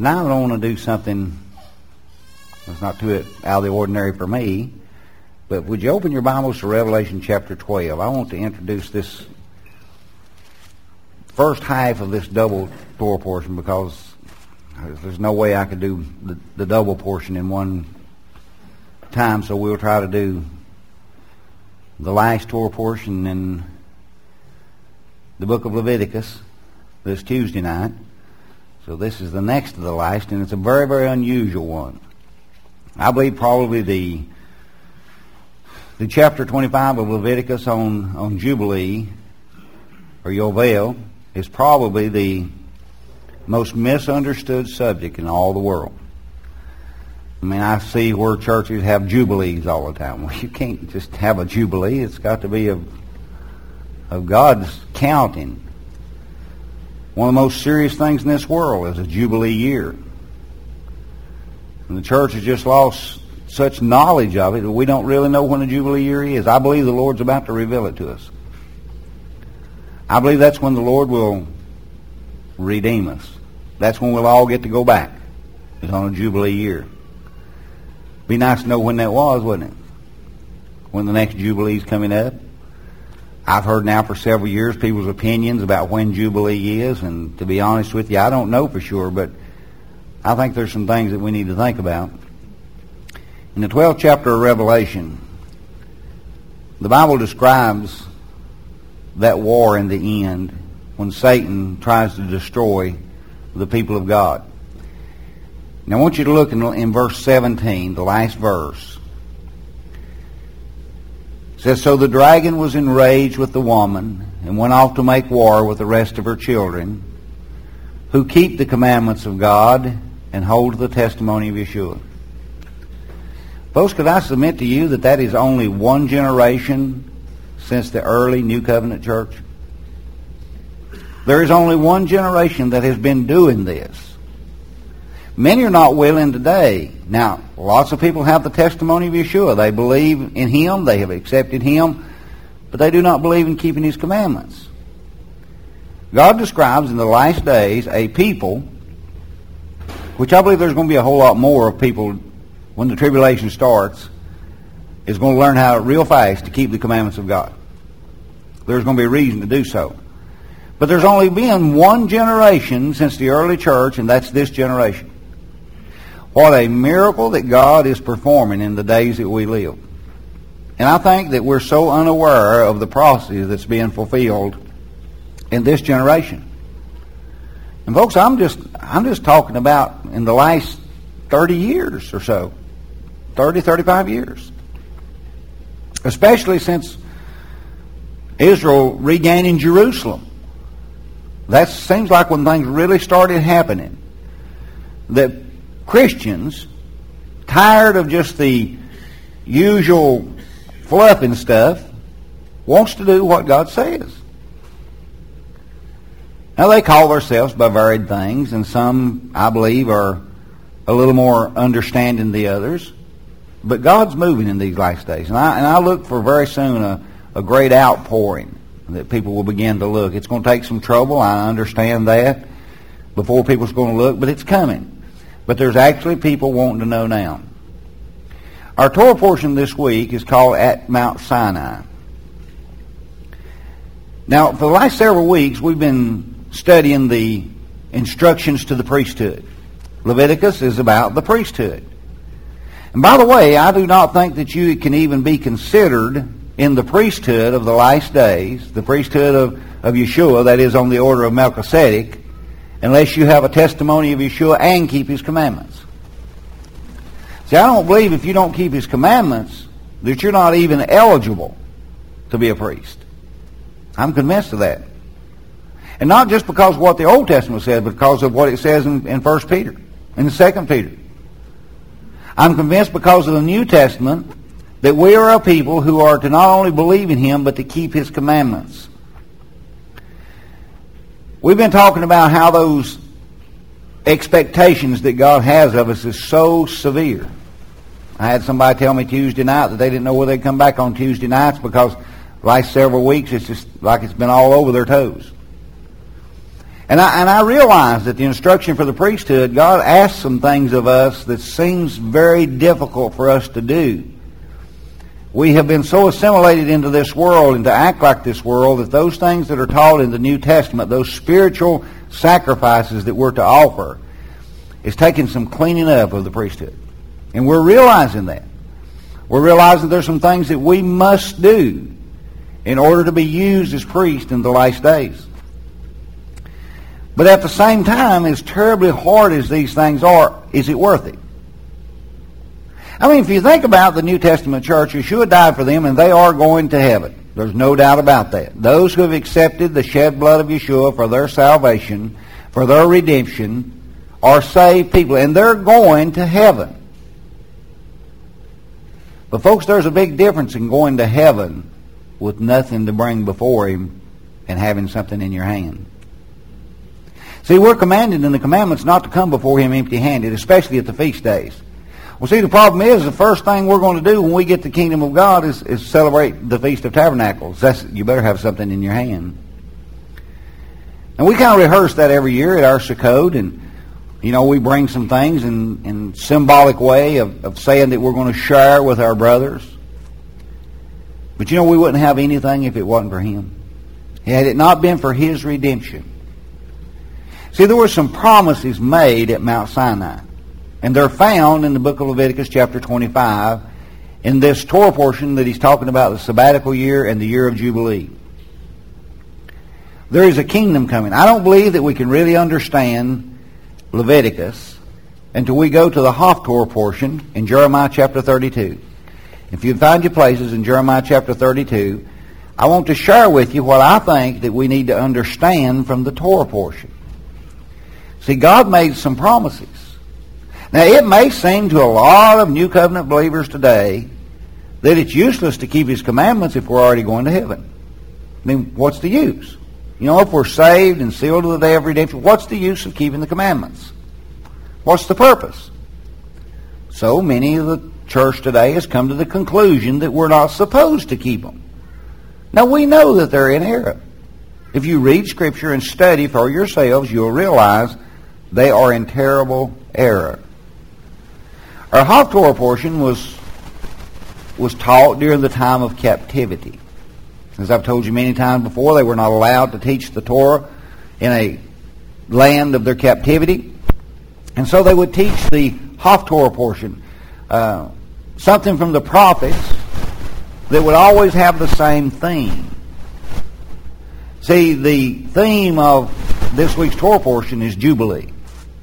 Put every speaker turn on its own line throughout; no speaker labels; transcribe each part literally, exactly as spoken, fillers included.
Tonight I don't want to do something that's not too out of the ordinary for me, but would you open your Bibles to Revelation chapter twelve? I want to introduce this first half of this double Torah portion because there's no way I could do the, the double portion in one time, so we'll try to do the last Torah portion in the book of Leviticus this Tuesday night. So this is the next of the last, and it's a very, very unusual one. I believe probably the the chapter twenty-five of Leviticus on, on Jubilee, or Yovel, is probably the most misunderstood subject in all the world. I mean, I see where churches have jubilees all the time. Well, you can't just have a jubilee. It's got to be of, of God's counting. One of the most serious things in this world is a jubilee year. And the church has just lost such knowledge of it that we don't really know when a jubilee year is. I believe the Lord's about to reveal it to us. I believe that's when the Lord will redeem us. That's when we'll all get to go back. It's on a jubilee year. Be nice to know when that was, wouldn't it? When the next jubilee's coming up. I've heard now for several years people's opinions about when Jubilee is, and to be honest with you, I don't know for sure, but I think there's some things that we need to think about. In the twelfth chapter of Revelation, the Bible describes that war in the end when Satan tries to destroy the people of God. Now I want you to look in, in verse seventeen, the last verse. It says, "So the dragon was enraged with the woman and went off to make war with the rest of her children, who keep the commandments of God and hold to the testimony of Yeshua." Folks, could I submit to you that that is only one generation since the early New Covenant church? There is only one generation that has been doing this. Many are not willing today. Now, lots of people have the testimony of Yeshua. They believe in Him. They have accepted Him. But they do not believe in keeping His commandments. God describes in the last days a people, which I believe there's going to be a whole lot more of people when the tribulation starts, is going to learn how real fast to keep the commandments of God. There's going to be a reason to do so. But there's only been one generation since the early church, and that's this generation. What a miracle that God is performing in the days that we live. And I think that we're so unaware of the prophecy that's being fulfilled in this generation. And folks, I'm just I'm just talking about in the last thirty years or so. thirty, thirty-five years. Especially since Israel regaining Jerusalem. That seems like when things really started happening. That Christians, tired of just the usual fluff and stuff, wants to do what God says. Now they call themselves by varied things, and some, I believe, are a little more understanding than the others. But God's moving in these last days. And I, and I look for very soon a, a great outpouring that people will begin to look. It's going to take some trouble, I understand that, before people's going to look, but it's coming. But there's actually people wanting to know now. Our Torah portion this week is called At Mount Sinai. Now, for the last several weeks, we've been studying the instructions to the priesthood. Leviticus is about the priesthood. And by the way, I do not think that you can even be considered in the priesthood of the last days, the priesthood of, of Yeshua, that is on the order of Melchizedek, unless you have a testimony of Yeshua and keep His commandments. See, I don't believe if you don't keep His commandments that you're not even eligible to be a priest. I'm convinced of that. And not just because of what the Old Testament says, but because of what it says in, in First Peter, in the Second Peter. I'm convinced because of the New Testament that we are a people who are to not only believe in Him, but to keep His commandments. We've been talking about how those expectations that God has of us is so severe. I had somebody tell me Tuesday night that they didn't know whether they'd come back on Tuesday nights because the last several weeks it's just like it's been all over their toes. And I, and I realize that the instruction for the priesthood, God asks some things of us that seems very difficult for us to do. We have been so assimilated into this world and to act like this world that those things that are taught in the New Testament, those spiritual sacrifices that we're to offer, is taking some cleaning up of the priesthood. And we're realizing that. We're realizing there's some things that we must do in order to be used as priests in the last days. But at the same time, as terribly hard as these things are, is it worth it? I mean, if you think about the New Testament church, Yeshua died for them, and they are going to heaven. There's no doubt about that. Those who have accepted the shed blood of Yeshua for their salvation, for their redemption, are saved people, and they're going to heaven. But folks, there's a big difference in going to heaven with nothing to bring before Him and having something in your hand. See, we're commanded in the commandments not to come before Him empty-handed, especially at the feast days. Well, see, the problem is the first thing we're going to do when we get the kingdom of God is, is celebrate the Feast of Tabernacles. That's, you better have something in your hand. And we kind of rehearse that every year at our Sukkot, and you know, we bring some things in, in symbolic way of, of saying that we're going to share with our brothers. But you know, we wouldn't have anything if it wasn't for Him. Had it not been for His redemption. See, there were some promises made at Mount Sinai. And they're found in the book of Leviticus chapter twenty-five in this Torah portion that he's talking about the sabbatical year and the year of Jubilee. There is a kingdom coming. I don't believe that we can really understand Leviticus until we go to the Haftorah portion in Jeremiah chapter thirty-two. If you find your places in Jeremiah chapter thirty-two, I want to share with you what I think that we need to understand from the Torah portion. See, God made some promises. Now, it may seem to a lot of New Covenant believers today that it's useless to keep His commandments if we're already going to heaven. I mean, what's the use? You know, if we're saved and sealed to the day of redemption, what's the use of keeping the commandments? What's the purpose? So many of the church today has come to the conclusion that we're not supposed to keep them. Now, we know that they're in error. If you read Scripture and study for yourselves, you'll realize they are in terrible error. Our Haftorah portion was, was taught during the time of captivity. As I've told you many times before, they were not allowed to teach the Torah in a land of their captivity. And so they would teach the Haftorah portion, uh, something from the prophets that would always have the same theme. See, the theme of this week's Torah portion is Jubilee.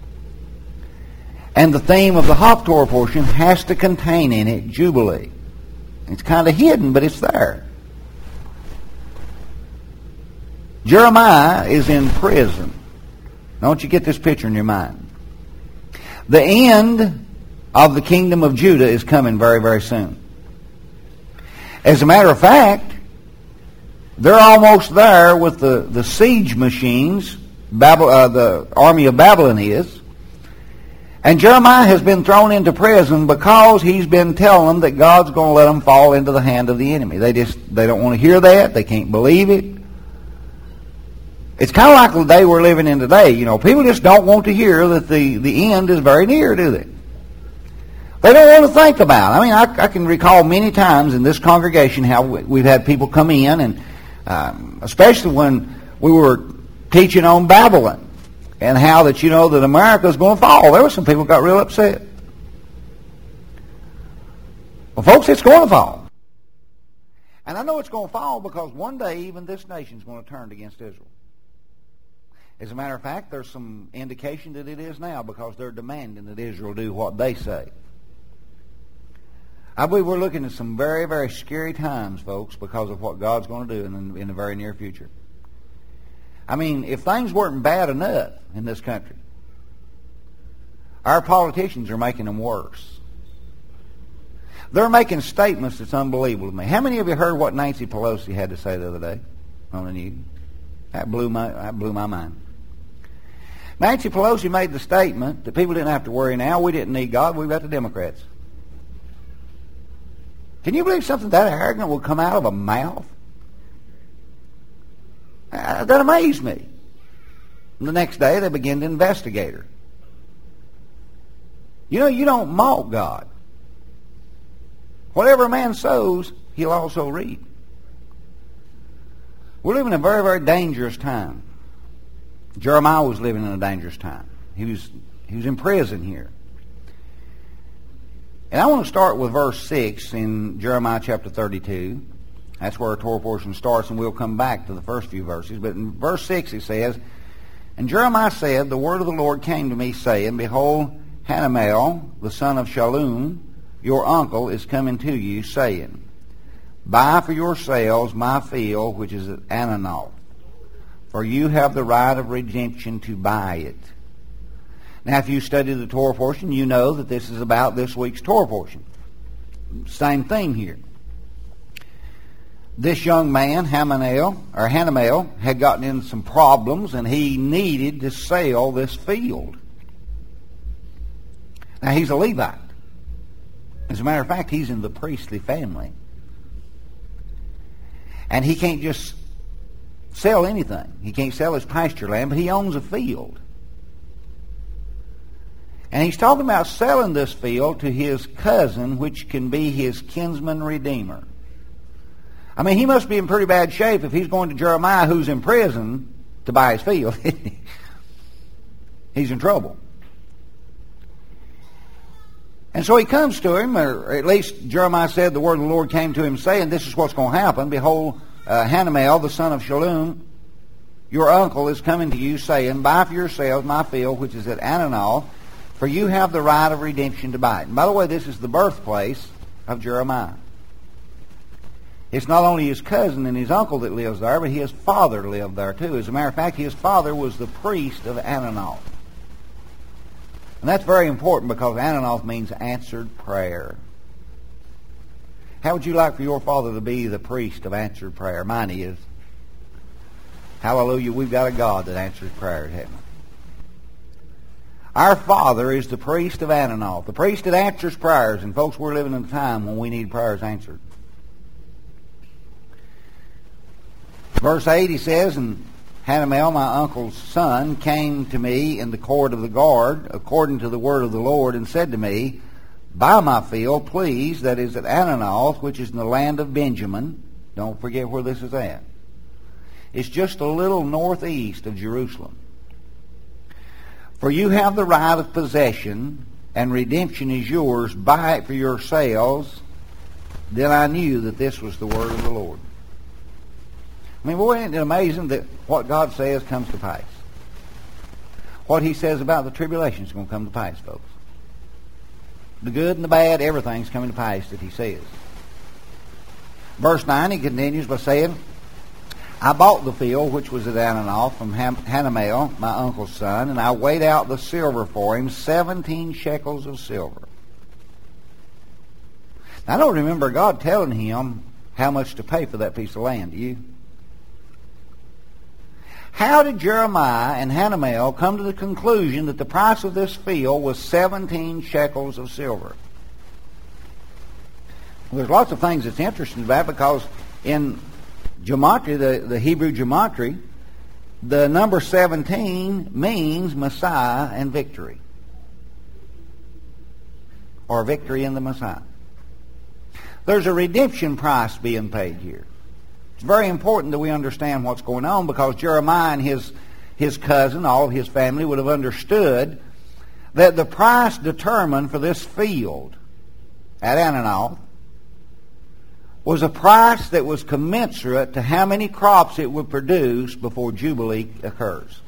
And the theme of the Haftorah portion has to contain in it Jubilee. It's kind of hidden, but it's there. Jeremiah is in prison. Now, I want you to get this picture in your mind. The end of the kingdom of Judah is coming very, very soon. As a matter of fact, they're almost there with the, the siege machines. Babel, uh, the army of Babylon is. And Jeremiah has been thrown into prison because he's been telling them that God's going to let them fall into the hand of the enemy. They just they don't want to hear that. They can't believe it. It's kind of like the day we're living in today. You know, people just don't want to hear that the, the end is very near, do they? They don't want to think about it. I mean, I, I can recall many times in this congregation how we've had people come in, and um, especially when we were teaching on Babylon, and how that, you know, that America's going to fall. There were some people who got real upset. Well, folks, it's going to fall. And I know it's going to fall because one day even this nation's going to turn against Israel. As a matter of fact, there's some indication that it is now because they're demanding that Israel do what they say. I believe we're looking at some very, very scary times, folks, because of what God's going to do in, in the very near future. I mean, if things weren't bad enough in this country, our politicians are making them worse. They're making statements that's unbelievable to me. How many of you heard what Nancy Pelosi had to say the other day on the news? That blew my, that blew my mind. Nancy Pelosi made the statement that people didn't have to worry now. We didn't need God. We've got the Democrats. Can you believe something that arrogant will come out of a mouth? Uh, that amazed me. The next day they begin to investigate her. You know, you don't mock God. Whatever a man sows, he'll also reap. We're living in a very, very dangerous time. Jeremiah was living in a dangerous time. He was, he was in prison here. And I want to start with verse six in Jeremiah chapter thirty-two. That's where our Torah portion starts, and we'll come back to the first few verses. But in verse six it says, "And Jeremiah said, The word of the Lord came to me, saying, Behold, Hanamel, the son of Shallum, your uncle, is coming to you, saying, Buy for yourselves my field, which is at Ananoth, for you have the right of redemption to buy it." Now, if you study the Torah portion, you know that this is about this week's Torah portion. Same thing here. This young man, Hanamel, or Hanamel, had gotten in some problems, and he needed to sell this field. Now, he's a Levite. As a matter of fact, he's in the priestly family. And he can't just sell anything. He can't sell his pasture land, but he owns a field. And he's talking about selling this field to his cousin, which can be his kinsman redeemer. I mean, he must be in pretty bad shape if he's going to Jeremiah, who's in prison, to buy his field. He's in trouble. And so he comes to him, or at least Jeremiah said the word of the Lord came to him, saying, This is what's going to happen. Behold, uh, Hanamel, the son of Shallum, your uncle, is coming to you, saying, Buy for yourselves my field, which is at Ananoth, for you have the right of redemption to buy it. And by the way, this is the birthplace of Jeremiah. It's not only his cousin and his uncle that lives there, but his father lived there too. As a matter of fact, his father was the priest of Ananoth. And that's very important because Ananoth means answered prayer. How would you like for your father to be the priest of answered prayer? Mine is. Hallelujah, we've got a God that answers prayers, haven't we? Our Father is the priest of Ananoth, the priest that answers prayers. And folks, we're living in a time when we need prayers answered. Verse eight, he says, And Hanamel, my uncle's son, came to me in the court of the guard, according to the word of the Lord, and said to me, Buy my field, please, that is at Ananoth, which is in the land of Benjamin. Don't forget where this is at. It's just a little northeast of Jerusalem. For you have the right of possession, and redemption is yours. Buy it for yourselves. Then I knew that this was the word of the Lord. I mean, boy, isn't it amazing that what God says comes to pass? What he says about the tribulation is going to come to pass, folks. The good and the bad, everything's coming to pass that he says. Verse nine, he continues by saying, I bought the field which was at Ananoth from Hanamel, my uncle's son, and I weighed out the silver for him, seventeen shekels of silver. Now, I don't remember God telling him how much to pay for that piece of land, do you? How did Jeremiah and Hanamel come to the conclusion that the price of this field was seventeen shekels of silver? Well, there's lots of things that's interesting about it, because in gematria, the, the Hebrew gematria, the number seventeen means Messiah and victory. Or victory in the Messiah. There's a redemption price being paid here. It's very important that we understand what's going on, because Jeremiah and his, his cousin, all of his family, would have understood that the price determined for this field at Ananoth was a price that was commensurate to how many crops it would produce before Jubilee occurs.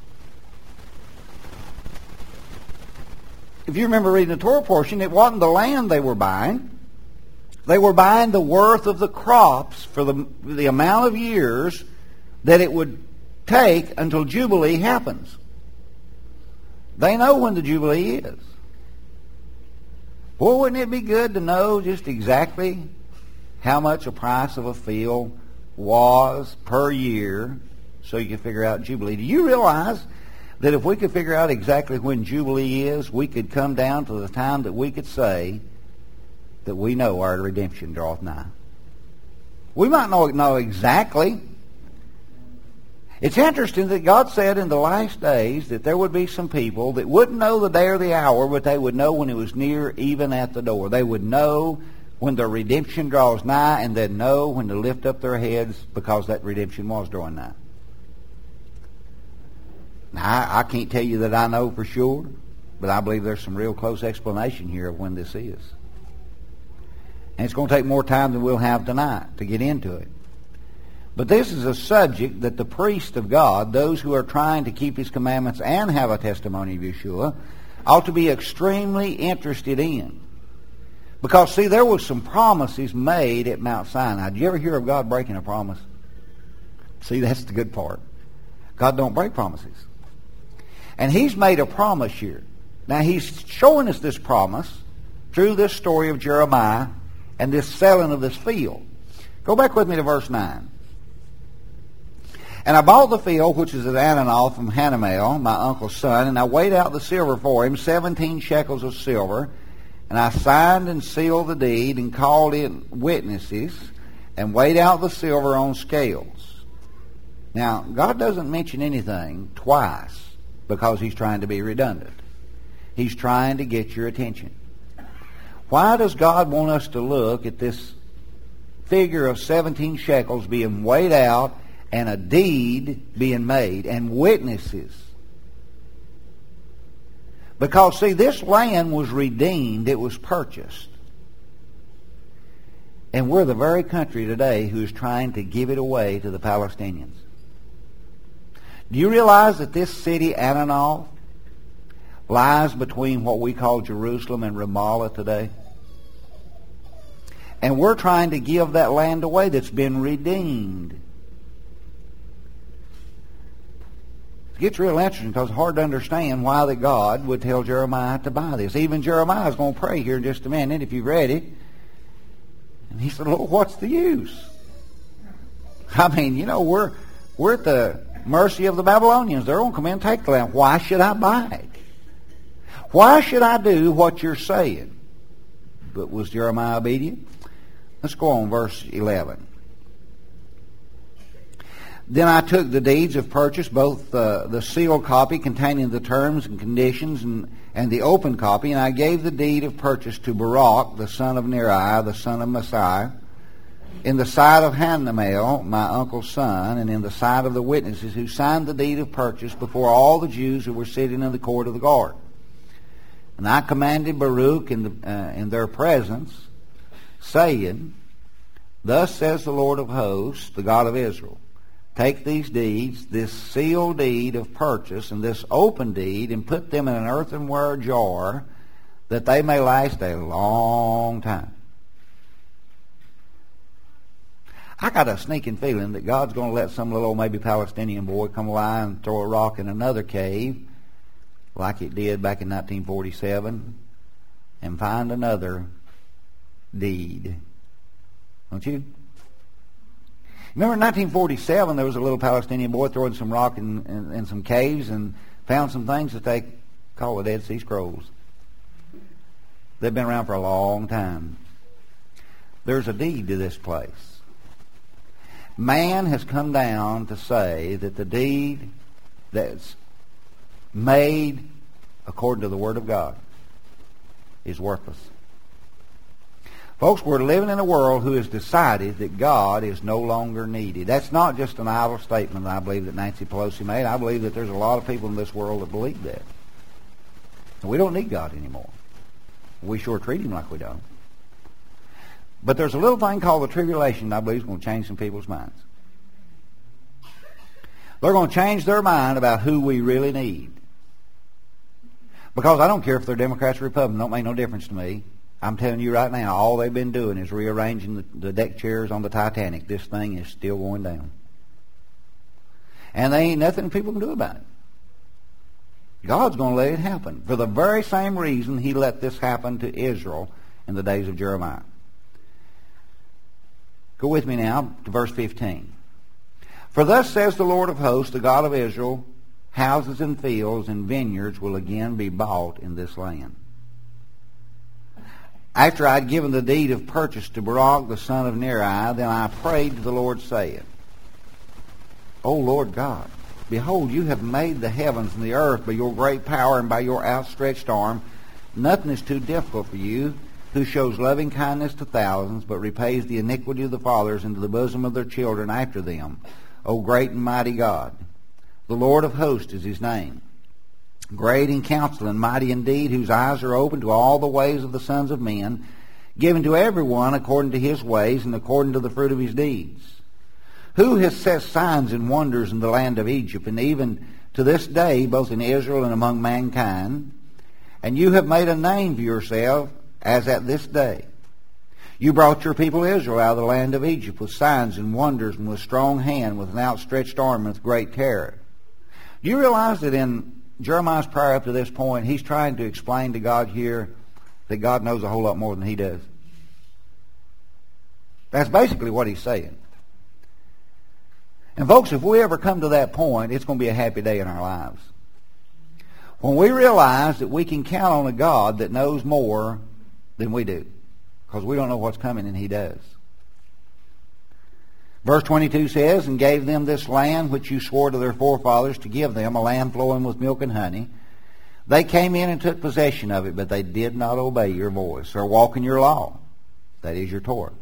If you remember reading the Torah portion, it wasn't the land they were buying. They were buying the worth of the crops for the, the amount of years that it would take until Jubilee happens. They know when the Jubilee is. Boy, wouldn't it be good to know just exactly how much a price of a field was per year so you could figure out Jubilee? Do you realize that if we could figure out exactly when Jubilee is, we could come down to the time that we could say that we know our redemption draweth nigh? We might not know exactly It's interesting that God said in the last days that there would be some people that wouldn't know the day or the hour, but they would know when it was near, even at the door. They would know when their redemption draws nigh, and they'd know when to lift up their heads because that redemption was drawing nigh. Now, I, I can't tell you that I know for sure, but I believe there's some real close explanation here of when this is. And it's going to take more time than we'll have tonight to get into it. But this is a subject that the priests of God, those who are trying to keep His commandments and have a testimony of Yeshua, ought to be extremely interested in. Because, see, there was some promises made at Mount Sinai. Did you ever hear of God breaking a promise? See, that's the good part. God don't break promises. And He's made a promise here. Now, He's showing us this promise through this story of Jeremiah and this selling of this field. Go back with me to verse nine. And I bought the field which is at Ananoth from Hanamel, my uncle's son, and I weighed out the silver for him, seventeen shekels of silver. And I signed and sealed the deed and called in witnesses and weighed out the silver on scales. Now, God doesn't mention anything twice because He's trying to be redundant. He's trying to get your attention. Why does God want us to look at this figure of seventeen shekels being weighed out and a deed being made and witnesses? Because, see, this land was redeemed. It was purchased. And we're the very country today who is trying to give it away to the Palestinians. Do you realize that this city, Ananoth, lies between what we call Jerusalem and Ramallah today? And we're trying to give that land away that's been redeemed. It gets real interesting because it's hard to understand why that God would tell Jeremiah to buy this. Even Jeremiah is going to pray here in just a minute if you've read it. And he said, Lord, what's the use? I mean, you know, we're we're at the mercy of the Babylonians. They're going to come in and take the land. Why should I buy it? Why should I do what you're saying? But was Jeremiah obedient? Let's go on, verse eleven. Then I took the deeds of purchase, both uh, the sealed copy containing the terms and conditions and, and the open copy, and I gave the deed of purchase to Baruch, the son of Neriah, the son of Messiah, in the sight of Hanamel, my uncle's son, and in the sight of the witnesses who signed the deed of purchase before all the Jews who were sitting in the court of the guard. And I commanded Baruch in, the, uh, in their presence, saying, Thus says the Lord of hosts, the God of Israel, take these deeds, this sealed deed of purchase and this open deed, and put them in an earthenware jar, that they may last a long time. I got a sneaking feeling that God's going to let some little old maybe Palestinian boy come along and throw a rock in another cave, like it did back in nineteen forty-seven, and find another deed. Don't you? Remember in nineteen forty-seven, there was a little Palestinian boy throwing some rock in, in, in some caves and found some things that they call the Dead Sea Scrolls. They've been around for a long time. There's a deed to this place. Man has come down to say that the deed that's made according to the Word of God is worthless. Folks, we're living in a world who has decided that God is no longer needed. That's not just an idle statement that I believe that Nancy Pelosi made. I believe that there's a lot of people in this world that believe that. And we don't need God anymore. We sure treat Him like we don't. But there's a little thing called the tribulation that I believe is going to change some people's minds. They're going to change their mind about who we really need. Because I don't care if they're Democrats or Republicans. It don't make no difference to me. I'm telling you right now, all they've been doing is rearranging the, the deck chairs on the Titanic. This thing is still going down. And there ain't nothing people can do about it. God's going to let it happen. For the very same reason He let this happen to Israel in the days of Jeremiah. Go with me now to verse fifteen. For thus says the Lord of hosts, the God of Israel, houses and fields and vineyards will again be bought in this land. After I had given the deed of purchase to Baruch the son of Neriah, then I prayed to the Lord, saying, O Lord God, behold, you have made the heavens and the earth by your great power and by your outstretched arm. Nothing is too difficult for you, who shows loving kindness to thousands, but repays the iniquity of the fathers into the bosom of their children after them. O great and mighty God, the Lord of hosts is his name. Great in counsel and mighty indeed, whose eyes are open to all the ways of the sons of men, giving to everyone according to his ways and according to the fruit of his deeds. Who has set signs and wonders in the land of Egypt, and even to this day, both in Israel and among mankind? And you have made a name for yourself, as at this day. You brought your people Israel out of the land of Egypt with signs and wonders and with strong hand, with an outstretched arm, and with great terror. Do you realize that in Jeremiah's prayer up to this point, he's trying to explain to God here that God knows a whole lot more than he does? That's basically what he's saying. And folks, if we ever come to that point, it's going to be a happy day in our lives. When we realize that we can count on a God that knows more than we do, because we don't know what's coming and he does. Verse twenty-two says, and gave them this land which you swore to their forefathers to give them, a land flowing with milk and honey. They came in and took possession of it, but they did not obey your voice or walk in your law. That is your Torah.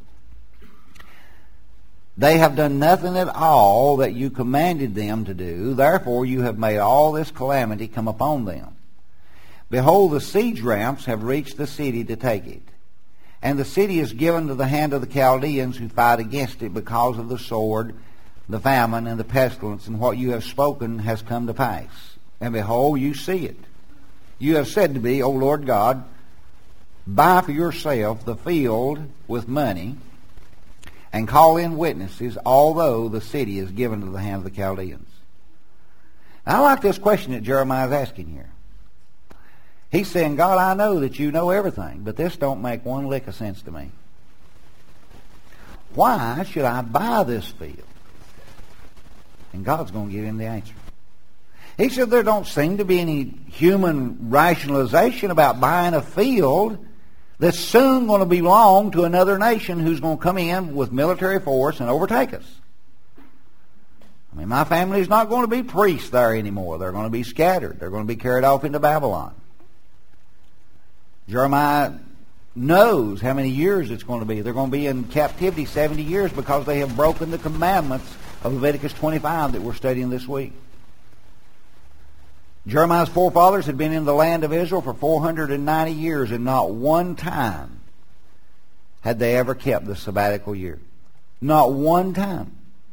They have done nothing at all that you commanded them to do. Therefore you have made all this calamity come upon them. Behold, the siege ramps have reached the city to take it. And the city is given to the hand of the Chaldeans who fight against it because of the sword, the famine, and the pestilence, and what you have spoken has come to pass. And behold, you see it. You have said to me, O Lord God, buy for yourself the field with money, and call in witnesses, although the city is given to the hand of the Chaldeans. Now, I like this question that Jeremiah is asking here. He's saying, God, I know that you know everything, but this don't make one lick of sense to me. Why should I buy this field? And God's going to give him the answer. He said there don't seem to be any human rationalization about buying a field that's soon going to belong to another nation who's going to come in with military force and overtake us. I mean, my family's not going to be priests there anymore. They're going to be scattered. They're going to be carried off into Babylon. Jeremiah knows how many years it's going to be. They're going to be in captivity seventy years because they have broken the commandments of Leviticus twenty-five that we're studying this week. Jeremiah's forefathers had been in the land of Israel for four hundred ninety years, and not one time had they ever kept the sabbatical year. Not one time.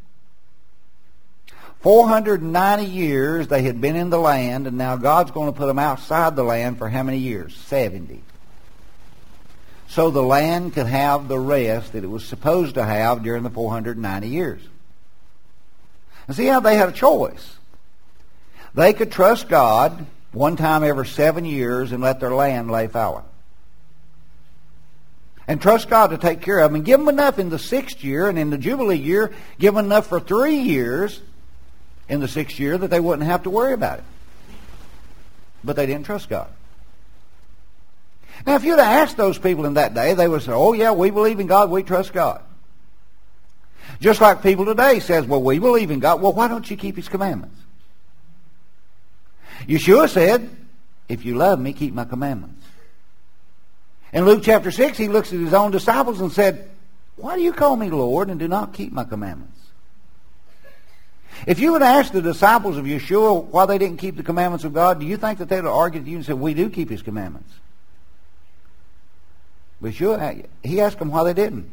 four hundred ninety years they had been in the land, and now God's going to put them outside the land for how many years? seventy. So the land could have the rest that it was supposed to have during the four hundred ninety years. And see how they had a choice. They could trust God one time every seven years and let their land lay fallow. And trust God to take care of them and give them enough in the sixth year, and in the Jubilee year, give them enough for three years in the sixth year that they wouldn't have to worry about it. But they didn't trust God. Now, if you'd have asked those people in that day, they would say, oh yeah, we believe in God, we trust God. Just like people today says, well, we believe in God, well, why don't you keep his commandments? Yeshua said, if you love me, keep my commandments. In Luke chapter six, he looks at his own disciples and said, why do you call me Lord and do not keep my commandments? If you would ask the disciples of Yeshua why they didn't keep the commandments of God, do you think that they would argue with you and say, we do keep his commandments? But Yeshua, he asked them why they didn't.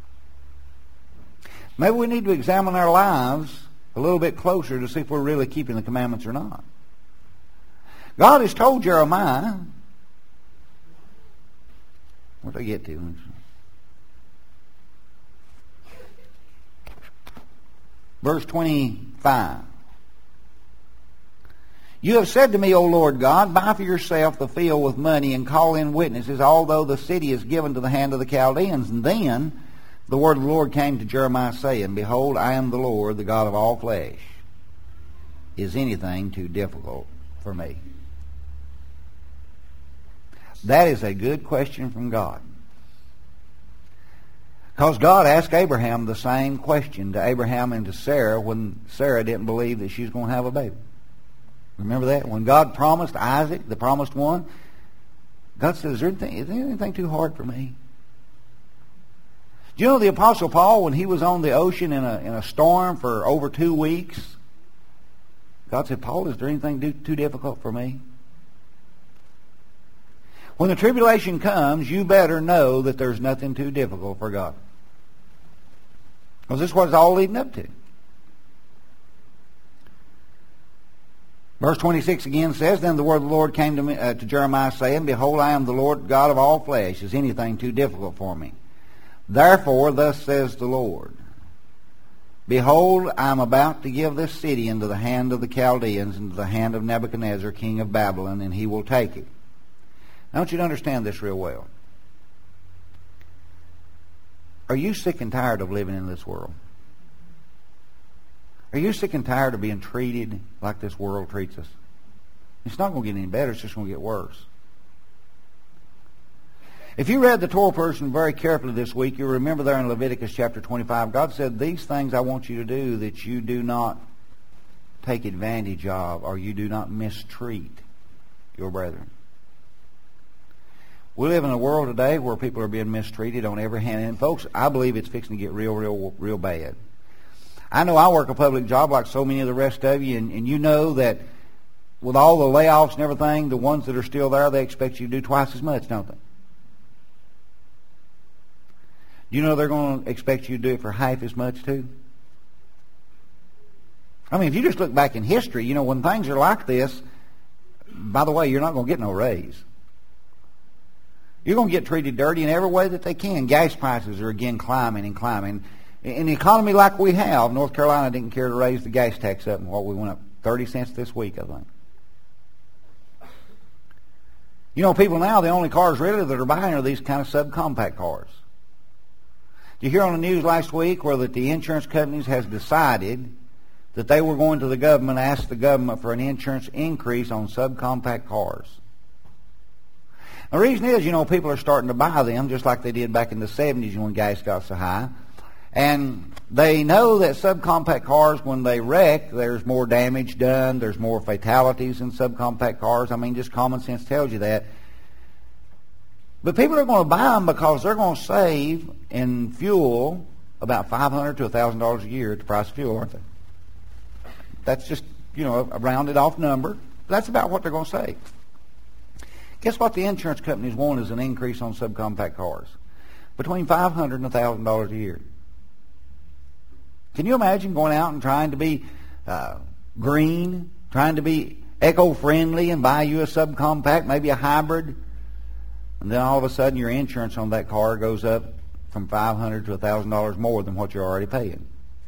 Maybe we need to examine our lives a little bit closer to see if we're really keeping the commandments or not. God has told Jeremiah, where did I get to? Verse twenty-five. You have said to me, O Lord God, buy for yourself the field with money and call in witnesses, although the city is given to the hand of the Chaldeans. And then the word of the Lord came to Jeremiah, saying, behold, I am the Lord, the God of all flesh. Is anything too difficult for me? That is a good question from God. Because God asked Abraham the same question to Abraham and to Sarah when Sarah didn't believe that she was going to have a baby. Remember that? When God promised Isaac, the promised one, God said, is there anything, is there anything too hard for me? Do you know the Apostle Paul, when he was on the ocean in a, in a storm for over two weeks, God said, Paul, is there anything too, too difficult for me? When the tribulation comes, you better know that there's nothing too difficult for God. Because this is what it's all leading up to. Verse twenty-six again says, Then the word of the Lord came to, me, uh, to Jeremiah, saying, Behold, I am the Lord God of all flesh. Is anything too difficult for me? Therefore, thus says the Lord, Behold, I am about to give this city into the hand of the Chaldeans, into the hand of Nebuchadnezzar, king of Babylon, and he will take it. I want you to understand this real well. Are you sick and tired of living in this world? Are you sick and tired of being treated like this world treats us? It's not going to get any better. It's just going to get worse. If you read the Torah portion very carefully this week, you'll remember there in Leviticus chapter twenty-five, God said, These things I want you to do that you do not take advantage of, or you do not mistreat your brethren. We live in a world today where people are being mistreated on every hand. And folks, I believe it's fixing to get real, real, real bad. I know I work a public job like so many of the rest of you, and, and you know that with all the layoffs and everything, the ones that are still there, they expect you to do twice as much, don't they? You know they're going to expect you to do it for half as much too? I mean, if you just look back in history, you know, when things are like this, by the way, you're not going to get no raise. You're going to get treated dirty in every way that they can. Gas prices are again climbing and climbing. In an economy like we have, North Carolina didn't care to raise the gas tax up, and what we went up thirty cents this week, I think. You know, people now, the only cars really that are buying are these kind of subcompact cars. Did you hear on the news last week where that the insurance companies has decided that they were going to the government and ask the government for an insurance increase on subcompact cars? The reason is, you know, people are starting to buy them just like they did back in the seventies when gas got so high. And they know that subcompact cars, when they wreck, there's more damage done, there's more fatalities in subcompact cars. I mean, just common sense tells you that. But people are going to buy them because they're going to save in fuel about five hundred dollars to one thousand dollars a year at the price of fuel, aren't they? That's just, you know, a rounded off number. That's about what they're going to save. Guess what the insurance companies want is an increase on subcompact cars? Between five hundred dollars and one thousand dollars a year. Can you imagine going out and trying to be uh, green, trying to be eco-friendly and buy you a subcompact, maybe a hybrid, and then all of a sudden your insurance on that car goes up from five hundred dollars to one thousand dollars more than what you're already paying?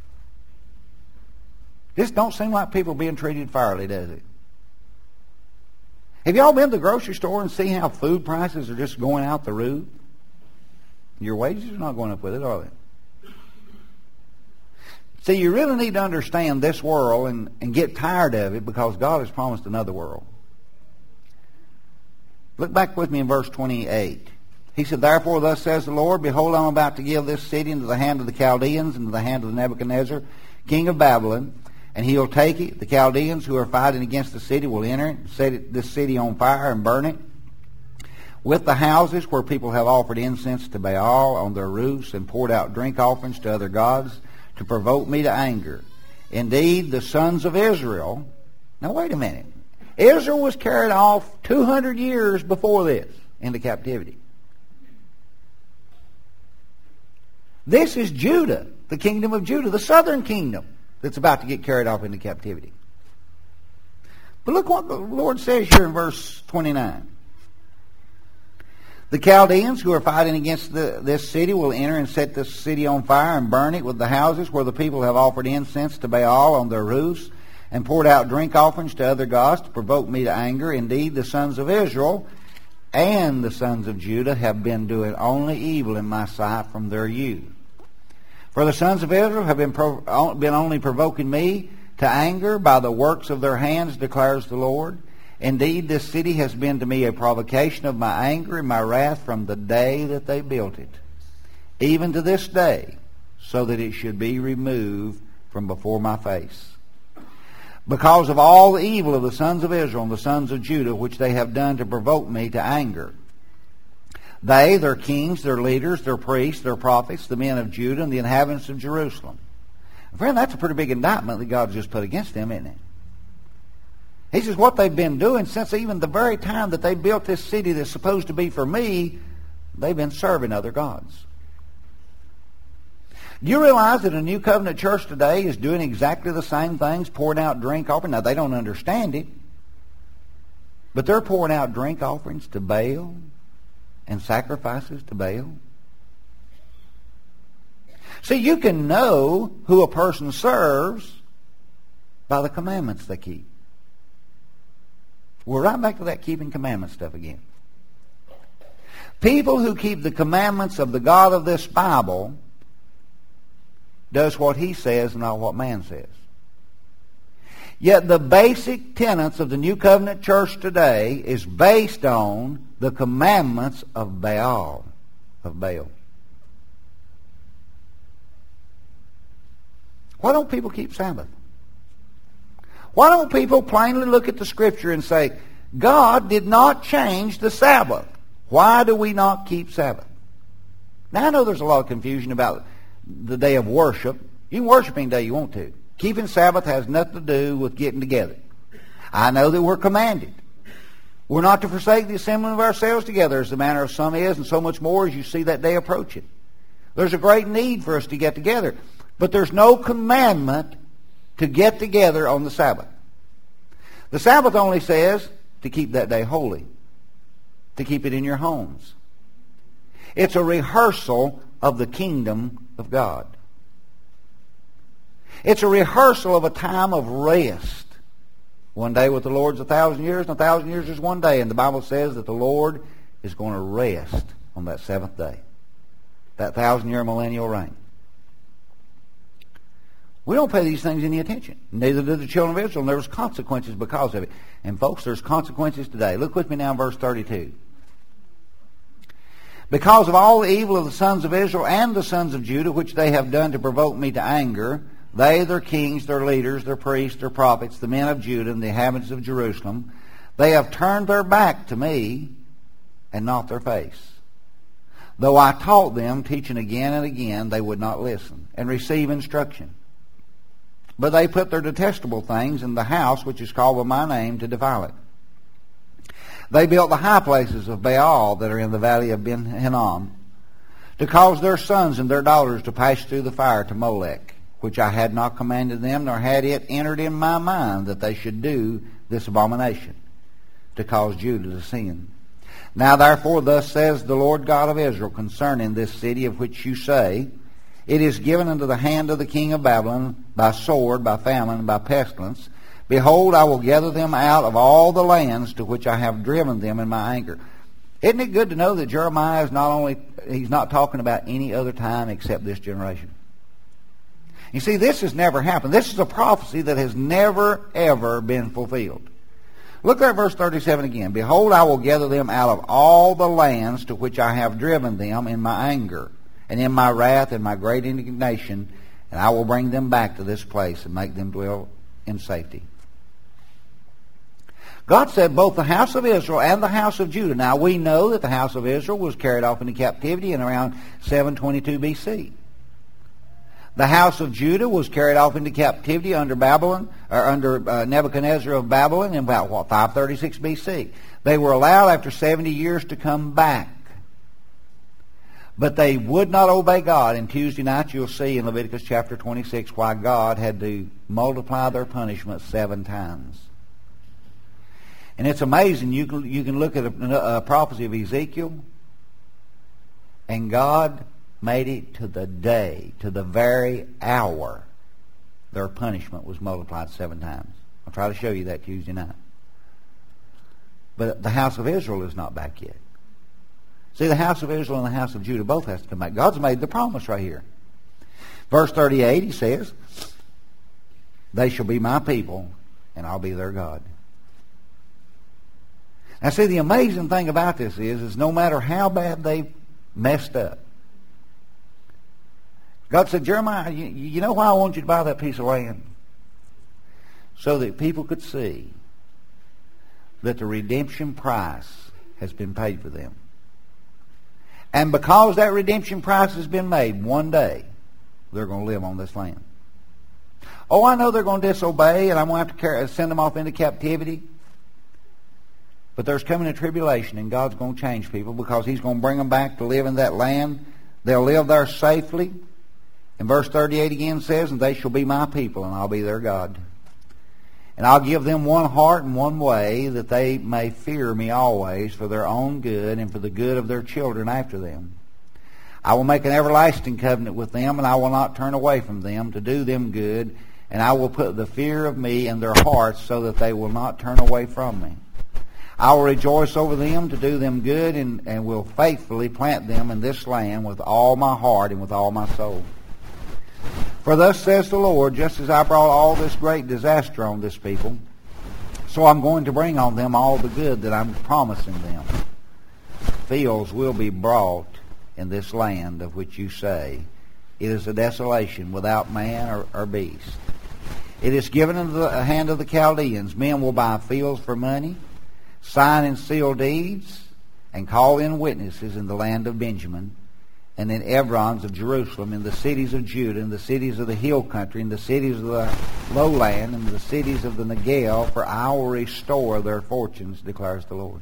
This don't seem like people being treated fairly, does it? Have y'all been to the grocery store and see how food prices are just going out the roof? Your wages are not going up with it, are they? See, you really need to understand this world and, and get tired of it because God has promised another world. Look back with me in verse twenty-eight. He said, Therefore thus says the Lord, Behold, I am about to give this city into the hand of the Chaldeans, into the hand of Nebuchadnezzar, king of Babylon, and he will take it. The Chaldeans who are fighting against the city will enter it, set it, this city on fire and burn it, with the houses where people have offered incense to Baal on their roofs and poured out drink offerings to other gods, to provoke me to anger. Indeed, the sons of Israel... Now, wait a minute. Israel was carried off two hundred years before this into captivity. This is Judah, the kingdom of Judah, the southern kingdom that's about to get carried off into captivity. But look what the Lord says here in verse twenty-nine. The Chaldeans who are fighting against the, this city will enter and set this city on fire and burn it, with the houses where the people have offered incense to Baal on their roofs and poured out drink offerings to other gods to provoke me to anger. Indeed, the sons of Israel and the sons of Judah have been doing only evil in my sight from their youth. For the sons of Israel have been, pro- been only provoking me to anger by the works of their hands, declares the Lord. Indeed, this city has been to me a provocation of my anger and my wrath from the day that they built it. even to this day, so that it should be removed from before my face. Because of all the evil of the sons of Israel and the sons of Judah, which they have done to provoke me to anger. They, their kings, their leaders, their priests, their prophets, the men of Judah, and the inhabitants of Jerusalem. Friend, that's a pretty big indictment that God's just put against them, isn't it? He says what they've been doing since even the very time that they built this city that's supposed to be for me, they've been serving other gods. Do you realize that a New Covenant church today is doing exactly the same things, pouring out drink offerings? Now, they don't understand it, but they're pouring out drink offerings to Baal and sacrifices to Baal. See, you can know who a person serves by the commandments they keep. We're right back to that keeping commandments stuff again. People who keep the commandments of the God of this Bible does what he says and not what man says. Yet the basic tenets of the New Covenant church today is based on the commandments of Baal, of Baal. Why don't people keep Sabbath? Why don't people plainly look at the Scripture and say, God did not change the Sabbath. Why do we not keep Sabbath? Now, I know there's a lot of confusion about the day of worship. You can worship any day you want to. Keeping Sabbath has nothing to do with getting together. I know that we're commanded. We're not to forsake the assembling of ourselves together, as the manner of some is, and so much more as you see that day approaching. There's a great need for us to get together. But there's no commandment to get together on the Sabbath. The Sabbath only says to keep that day holy, to keep it in your homes. It's a rehearsal of the kingdom of God. It's a rehearsal of a time of rest. One day with the Lord's a thousand years, and a thousand years is one day. And the Bible says that the Lord is going to rest on that seventh day, that thousand-year millennial reign. We don't pay these things any attention. Neither did the children of Israel. And there was consequences because of it. And folks, there's consequences today. Look with me now in verse thirty-two. Because of all the evil of the sons of Israel and the sons of Judah, which they have done to provoke me to anger, they, their kings, their leaders, their priests, their prophets, the men of Judah, and the inhabitants of Jerusalem, they have turned their back to me and not their face. Though I taught them, teaching again and again, they would not listen and receive instruction. But they put their detestable things in the house which is called by my name to defile it. They built the high places of Baal that are in the valley of Ben Hinnom, to cause their sons and their daughters to pass through the fire to Molech, which I had not commanded them, nor had it entered in my mind that they should do this abomination, to cause Judah to sin. Now therefore thus says the Lord God of Israel concerning this city of which you say, it is given into the hand of the king of Babylon by sword, by famine, and by pestilence. Behold, I will gather them out of all the lands to which I have driven them in my anger. Isn't it good to know that Jeremiah is not only, he's not talking about any other time except this generation? You see, this has never happened. This is a prophecy that has never, ever been fulfilled. Look at verse thirty-seven again. Behold, I will gather them out of all the lands to which I have driven them in my anger, and in my wrath and my great indignation, and I will bring them back to this place and make them dwell in safety. God said both the house of Israel and the house of Judah. Now we know that the house of Israel was carried off into captivity in around seven twenty-two B C. The house of Judah was carried off into captivity under Babylon, or under uh, Nebuchadnezzar of Babylon in about what, five thirty-six B C. They were allowed after seventy years to come back. But they would not obey God. And Tuesday night you'll see in Leviticus chapter twenty-six why God had to multiply their punishment seven times. And it's amazing. You can, you can look at a, a prophecy of Ezekiel, and God made it to the day, to the very hour, their punishment was multiplied seven times. I'll try to show you that Tuesday night. But the house of Israel is not back yet. See, the house of Israel and the house of Judah both has to come back. God's made the promise right here. Verse thirty-eight, he says, they shall be my people, and I'll be their God. Now, see, the amazing thing about this is, is no matter how bad they messed up, God said, Jeremiah, you, you know why I want you to buy that piece of land? So that people could see that the redemption price has been paid for them. And because that redemption price has been made, one day they're going to live on this land. Oh, I know they're going to disobey, and I'm going to have to carry, send them off into captivity. But there's coming a tribulation, and God's going to change people because He's going to bring them back to live in that land. They'll live there safely. And verse thirty-eight again says, and they shall be my people, and I'll be their God. And I'll give them one heart and one way, that they may fear me always for their own good and for the good of their children after them. I will make an everlasting covenant with them, and I will not turn away from them to do them good. And I will put the fear of me in their hearts so that they will not turn away from me. I will rejoice over them to do them good, and, and will faithfully plant them in this land with all my heart and with all my soul. For thus says the Lord, just as I brought all this great disaster on this people, so I'm going to bring on them all the good that I'm promising them. Fields will be brought in this land of which you say, it is a desolation without man or, or beast. It is given into the hand of the Chaldeans. Men will buy fields for money, sign and seal deeds, and call in witnesses in the land of Benjamin, and in Ebrons of Jerusalem, in the cities of Judah, in the cities of the hill country, in the cities of the lowland, and the cities of the Negel, for I will restore their fortunes, declares the Lord.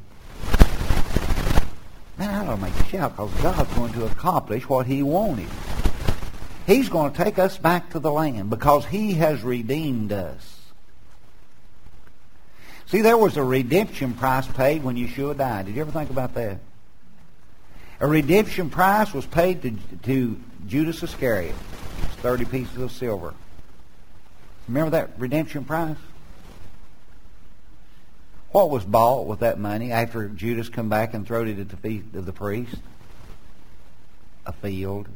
Man, I don't make a shout, because God's going to accomplish what He wanted. He's going to take us back to the land because He has redeemed us. See, there was a redemption price paid when Yeshua died. Did you ever think about that? A redemption price was paid to, to Judas Iscariot. It's thirty pieces of silver. Remember that redemption price? What was bought with that money after Judas come back and throwed it at the feet of the priest? A field.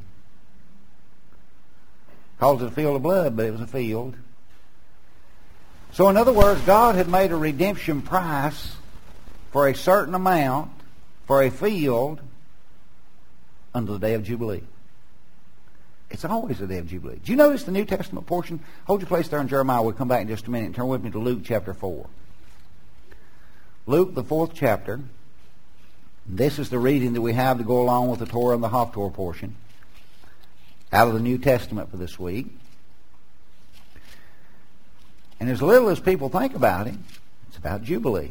Calls it a field of blood, but it was a field. So in other words, God had made a redemption price for a certain amount for a field unto the day of Jubilee. It's always the day of Jubilee. Do you notice the New Testament portion? Hold your place there in Jeremiah. We'll come back in just a minute and turn with me to Luke chapter four. Luke, the fourth chapter. This is the reading that we have to go along with the Torah and the Haftorah portion out of the New Testament for this week. And as little as people think about it, it's about Jubilee.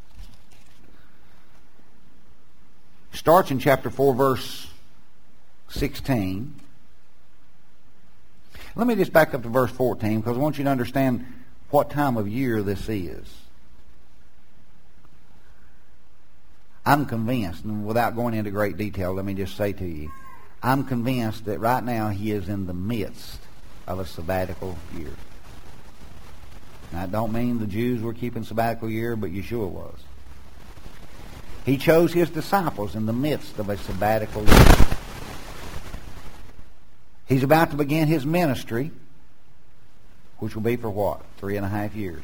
It starts in chapter four, verse sixteen. Let me just back up to verse fourteen, because I want you to understand what time of year this is. I'm convinced, and without going into great detail, let me just say to you, I'm convinced that right now He is in the midst of a sabbatical year. Now, I don't mean the Jews were keeping sabbatical year, but Yeshua was. He chose His disciples in the midst of a sabbatical year. He's about to begin His ministry, which will be for what? Three and a half years.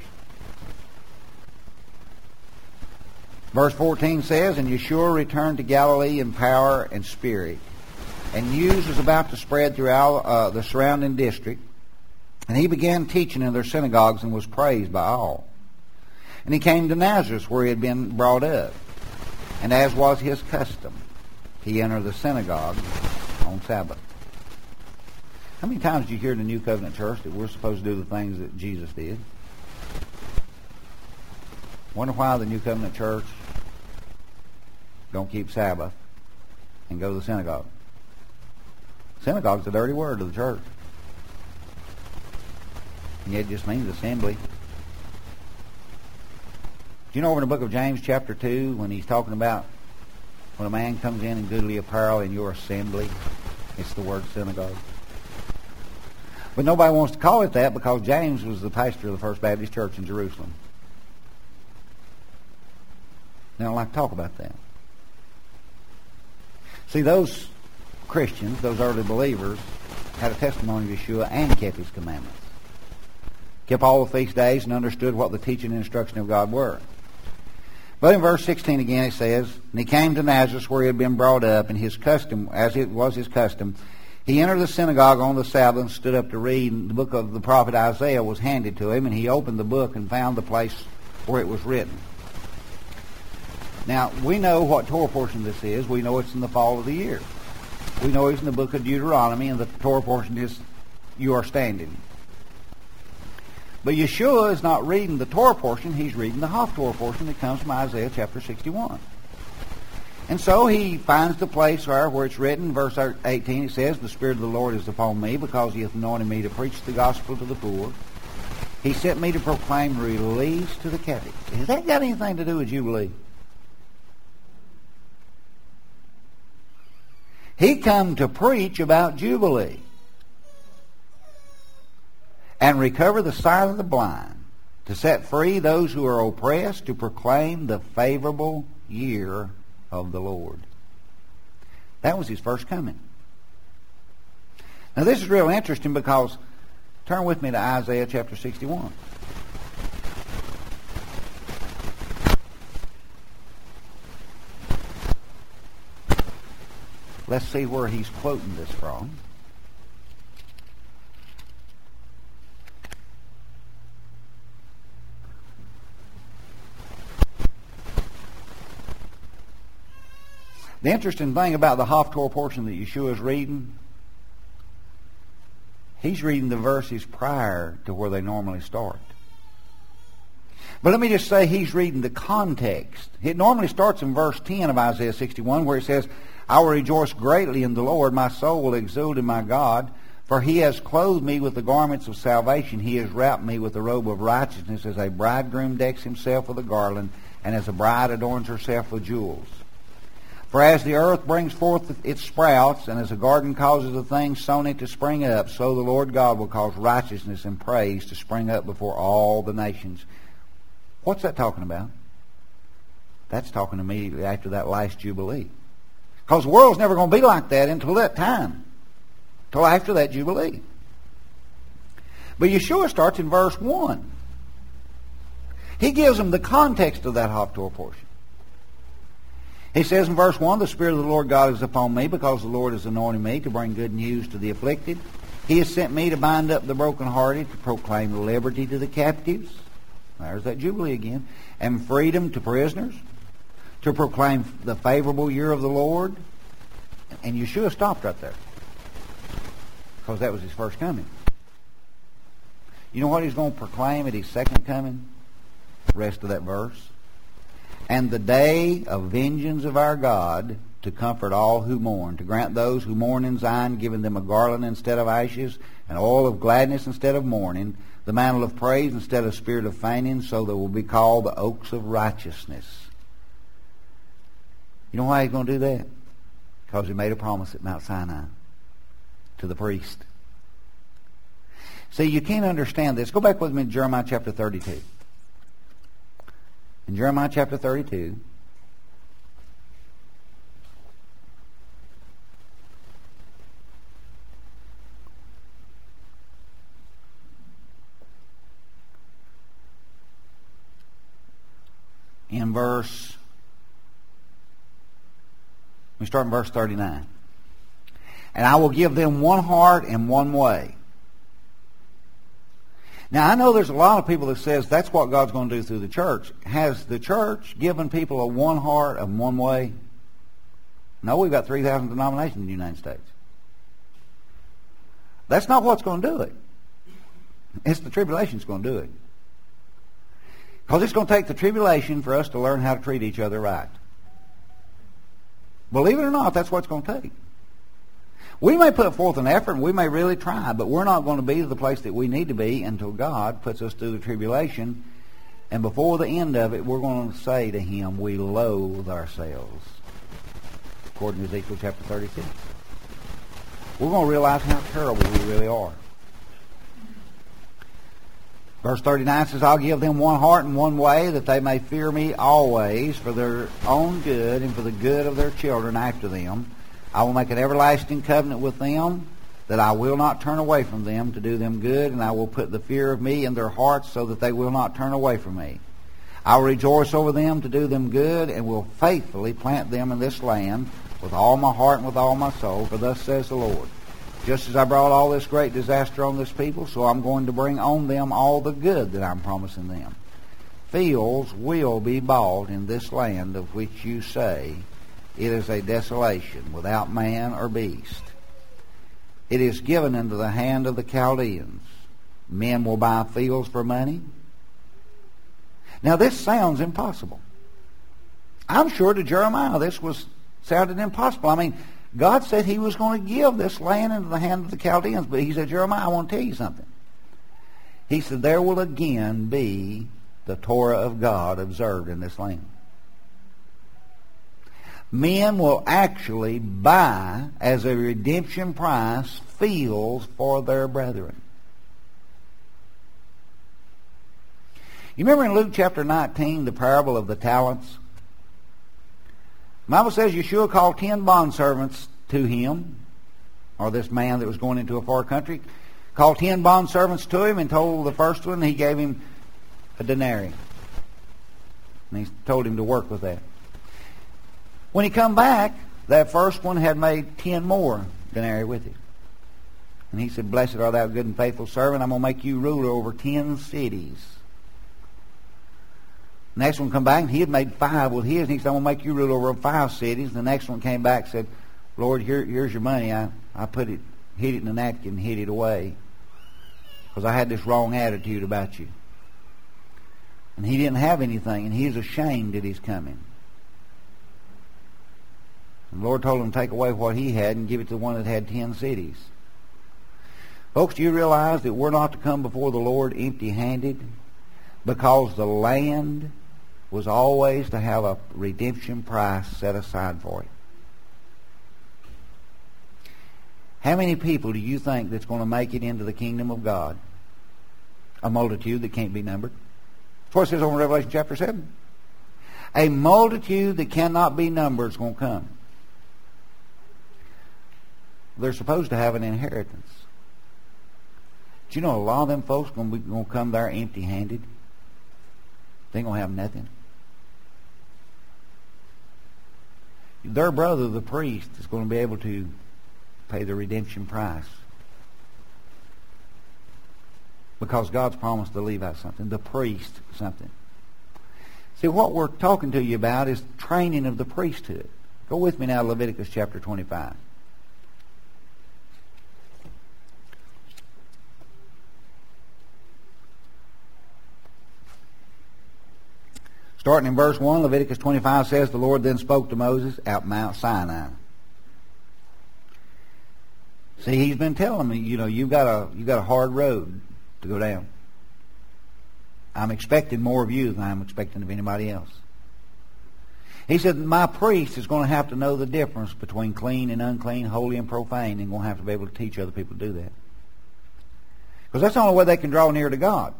Verse fourteen says, and Yeshua returned to Galilee in power and spirit. And news was about to spread throughout uh, the surrounding district. And He began teaching in their synagogues and was praised by all. And He came to Nazareth, where He had been brought up. And as was His custom, He entered the synagogue on Sabbath. How many times do you hear in the New Covenant Church that we're supposed to do the things that Jesus did? Wonder why the New Covenant Church don't keep Sabbath and go to the synagogue. Synagogue's a dirty word to the church. And yet it just means assembly. Do you know over in the book of James chapter two, when he's talking about when a man comes in in goodly apparel in your assembly, it's the word synagogue. But nobody wants to call it that because James was the pastor of the First Baptist Church in Jerusalem. They don't like to talk about that. See, those Christians, those early believers, had a testimony of Yeshua and kept His commandments. Kept all the feast days and understood what the teaching and instruction of God were. But in verse sixteen again it says, and He came to Nazareth where He had been brought up, and His custom, as it was His custom, He entered the synagogue on the Sabbath and stood up to read, and the book of the prophet Isaiah was handed to him, and he opened the book and found the place where it was written. Now, we know what Torah portion this is. We know it's in the fall of the year. We know it's in the book of Deuteronomy, and the Torah portion is, you are standing. But Yeshua is not reading the Torah portion. He's reading the Haftorah portion that comes from Isaiah chapter sixty-one. And so he finds the place where, where it's written, verse eighteen, it says, "The Spirit of the Lord is upon me, because he hath anointed me to preach the gospel to the poor. He sent me to proclaim release to the captives." Has that got anything to do with Jubilee? He come to preach about Jubilee and recover the sight of the blind, to set free those who are oppressed, to proclaim the favorable year of the Lord. That was his first coming. Now this is real interesting, because turn with me to Isaiah chapter sixty-one. Let's see where he's quoting this from. The interesting thing about the Haftorah portion that Yeshua is reading, he's reading the verses prior to where they normally start. But let me just say, he's reading the context. It normally starts in verse ten of Isaiah sixty-one, where it says, "I will rejoice greatly in the Lord. My soul will exult in my God. For he has clothed me with the garments of salvation. He has wrapped me with the robe of righteousness, as a bridegroom decks himself with a garland, and as a bride adorns herself with jewels. For as the earth brings forth its sprouts, and as a garden causes a thing sown it to spring up, so the Lord God will cause righteousness and praise to spring up before all the nations." What's that talking about? That's talking immediately after that last Jubilee. Because the world's never going to be like that until that time. Until after that Jubilee. But Yeshua starts in verse one. He gives them the context of that Haftorah portion. He says in verse one, "The Spirit of the Lord God is upon me, because the Lord has anointed me to bring good news to the afflicted. He has sent me to bind up the brokenhearted, to proclaim liberty to the captives." There's that Jubilee again. "And freedom to prisoners, to proclaim the favorable year of the Lord." And Yeshua stopped right there, because that was his first coming. You know what he's going to proclaim at his second coming? The rest of that verse. "And the day of vengeance of our God, to comfort all who mourn, to grant those who mourn in Zion, giving them a garland instead of ashes, and oil of gladness instead of mourning, the mantle of praise instead of spirit of fainting, so they will be called the oaks of righteousness." You know why he's going to do that? Because he made a promise at Mount Sinai to the priest. See, you can't understand this. Go back with me to Jeremiah chapter thirty-two. In Jeremiah chapter thirty-two, in verse, we start in verse thirty-nine. "And I will give them one heart and one way." Now, I know there's a lot of people that says that's what God's going to do through the church. Has the church given people a one heart and one way? No, we've got three thousand denominations in the United States. That's not what's going to do it. It's the tribulation that's going to do it. Because it's going to take the tribulation for us to learn how to treat each other right. Believe it or not, that's what it's going to take. We may put forth an effort, and we may really try, but we're not going to be to the place that we need to be until God puts us through the tribulation. And before the end of it, we're going to say to him, we loathe ourselves. According to Ezekiel chapter thirty-six. We're going to realize how terrible we really are. Verse thirty-nine says, "I'll give them one heart and one way, that they may fear me always, for their own good and for the good of their children after them. I will make an everlasting covenant with them, that I will not turn away from them to do them good, and I will put the fear of me in their hearts, so that they will not turn away from me. I will rejoice over them to do them good, and will faithfully plant them in this land with all my heart and with all my soul, for thus says the Lord. Just as I brought all this great disaster on this people, so I'm going to bring on them all the good that I'm promising them. Fields will be bought in this land of which you say, it is a desolation, without man or beast. It is given into the hand of the Chaldeans. Men will buy fields for money. Now this sounds impossible. I'm sure to Jeremiah this was sounded impossible. I mean, God said he was going to give this land into the hand of the Chaldeans, but he said, Jeremiah, I want to tell you something. He said, there will again be the Torah of God observed in this land. Men will actually buy, as a redemption price, fields for their brethren. You remember in Luke chapter nineteen, the parable of the talents? The Bible says Yeshua called ten bondservants to him, or this man that was going into a far country, called ten bondservants to him and told the first one he gave him a denarius. And he told him to work with that. When he come back, that first one had made ten more denarii with him. And he said, blessed art thou, good and faithful servant. I'm going to make you ruler over ten cities. The next one come back, and he had made five with his. And he said, I'm going to make you ruler over five cities. The next one came back and said, Lord, here, here's your money. I, I put it, hid it in a napkin and hid it away because I had this wrong attitude about you. And he didn't have anything, and he's ashamed at his coming. And the Lord told him to take away what he had and give it to the one that had ten cities. Folks, do you realize that we're not to come before the Lord empty-handed? Because the land was always to have a redemption price set aside for it. How many people do you think that's going to make it into the kingdom of God? A multitude that can't be numbered. That's what it says over in Revelation chapter seven. A multitude that cannot be numbered is going to come. They're supposed to have an inheritance. Do you know a lot of them folks are going to, be, going to come there empty-handed? They ain't going to have nothing. Their brother, the priest, is going to be able to pay the redemption price. Because God's promised the Levite something, the priest something. See, what we're talking to you about is training of the priesthood. Go with me now to Leviticus chapter twenty-five. Starting in verse one, Leviticus twenty-five says, the Lord then spoke to Moses at Mount Sinai. See, he's been telling me, you know, you've got a you've got a hard road to go down. I'm expecting more of you than I'm expecting of anybody else. He said, my priest is going to have to know the difference between clean and unclean, holy and profane, and going to have to be able to teach other people to do that. Because that's the only way they can draw near to God.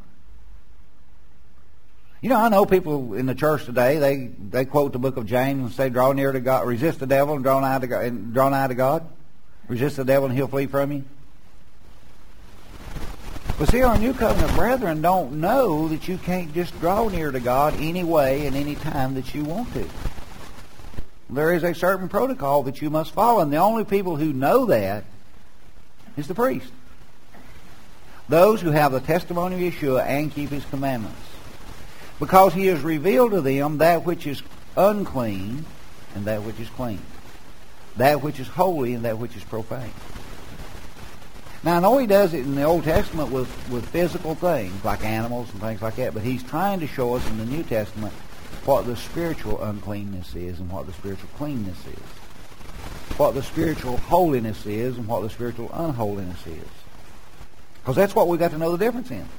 You know, I know people in the church today, they, they quote the book of James and say, draw near to God, resist the devil and draw nigh to God, and draw nigh to God. Resist the devil and he'll flee from you. But see, our new covenant brethren don't know that you can't just draw near to God any way and any time that you want to. There is a certain protocol that you must follow, and the only people who know that is the priest. Those who have the testimony of Yeshua and keep his commandments. Because he has revealed to them that which is unclean and that which is clean. That which is holy and that which is profane. Now, I know he does it in the Old Testament with, with physical things, like animals and things like that, but he's trying to show us in the New Testament what the spiritual uncleanness is and what the spiritual cleanness is. What the spiritual holiness is and what the spiritual unholiness is. Because that's what we've got to know the difference in.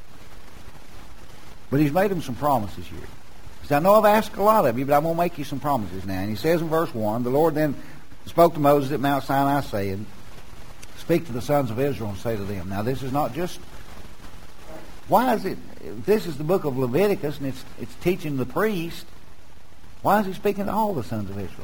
But he's made them some promises here. He said, I know I've asked a lot of you, but I'm going to make you some promises now. And he says in verse one, the Lord then spoke to Moses at Mount Sinai, saying, speak to the sons of Israel and say to them. Now this is not just, why is it, this is the book of Leviticus and it's, it's teaching the priest, why is he speaking to all the sons of Israel?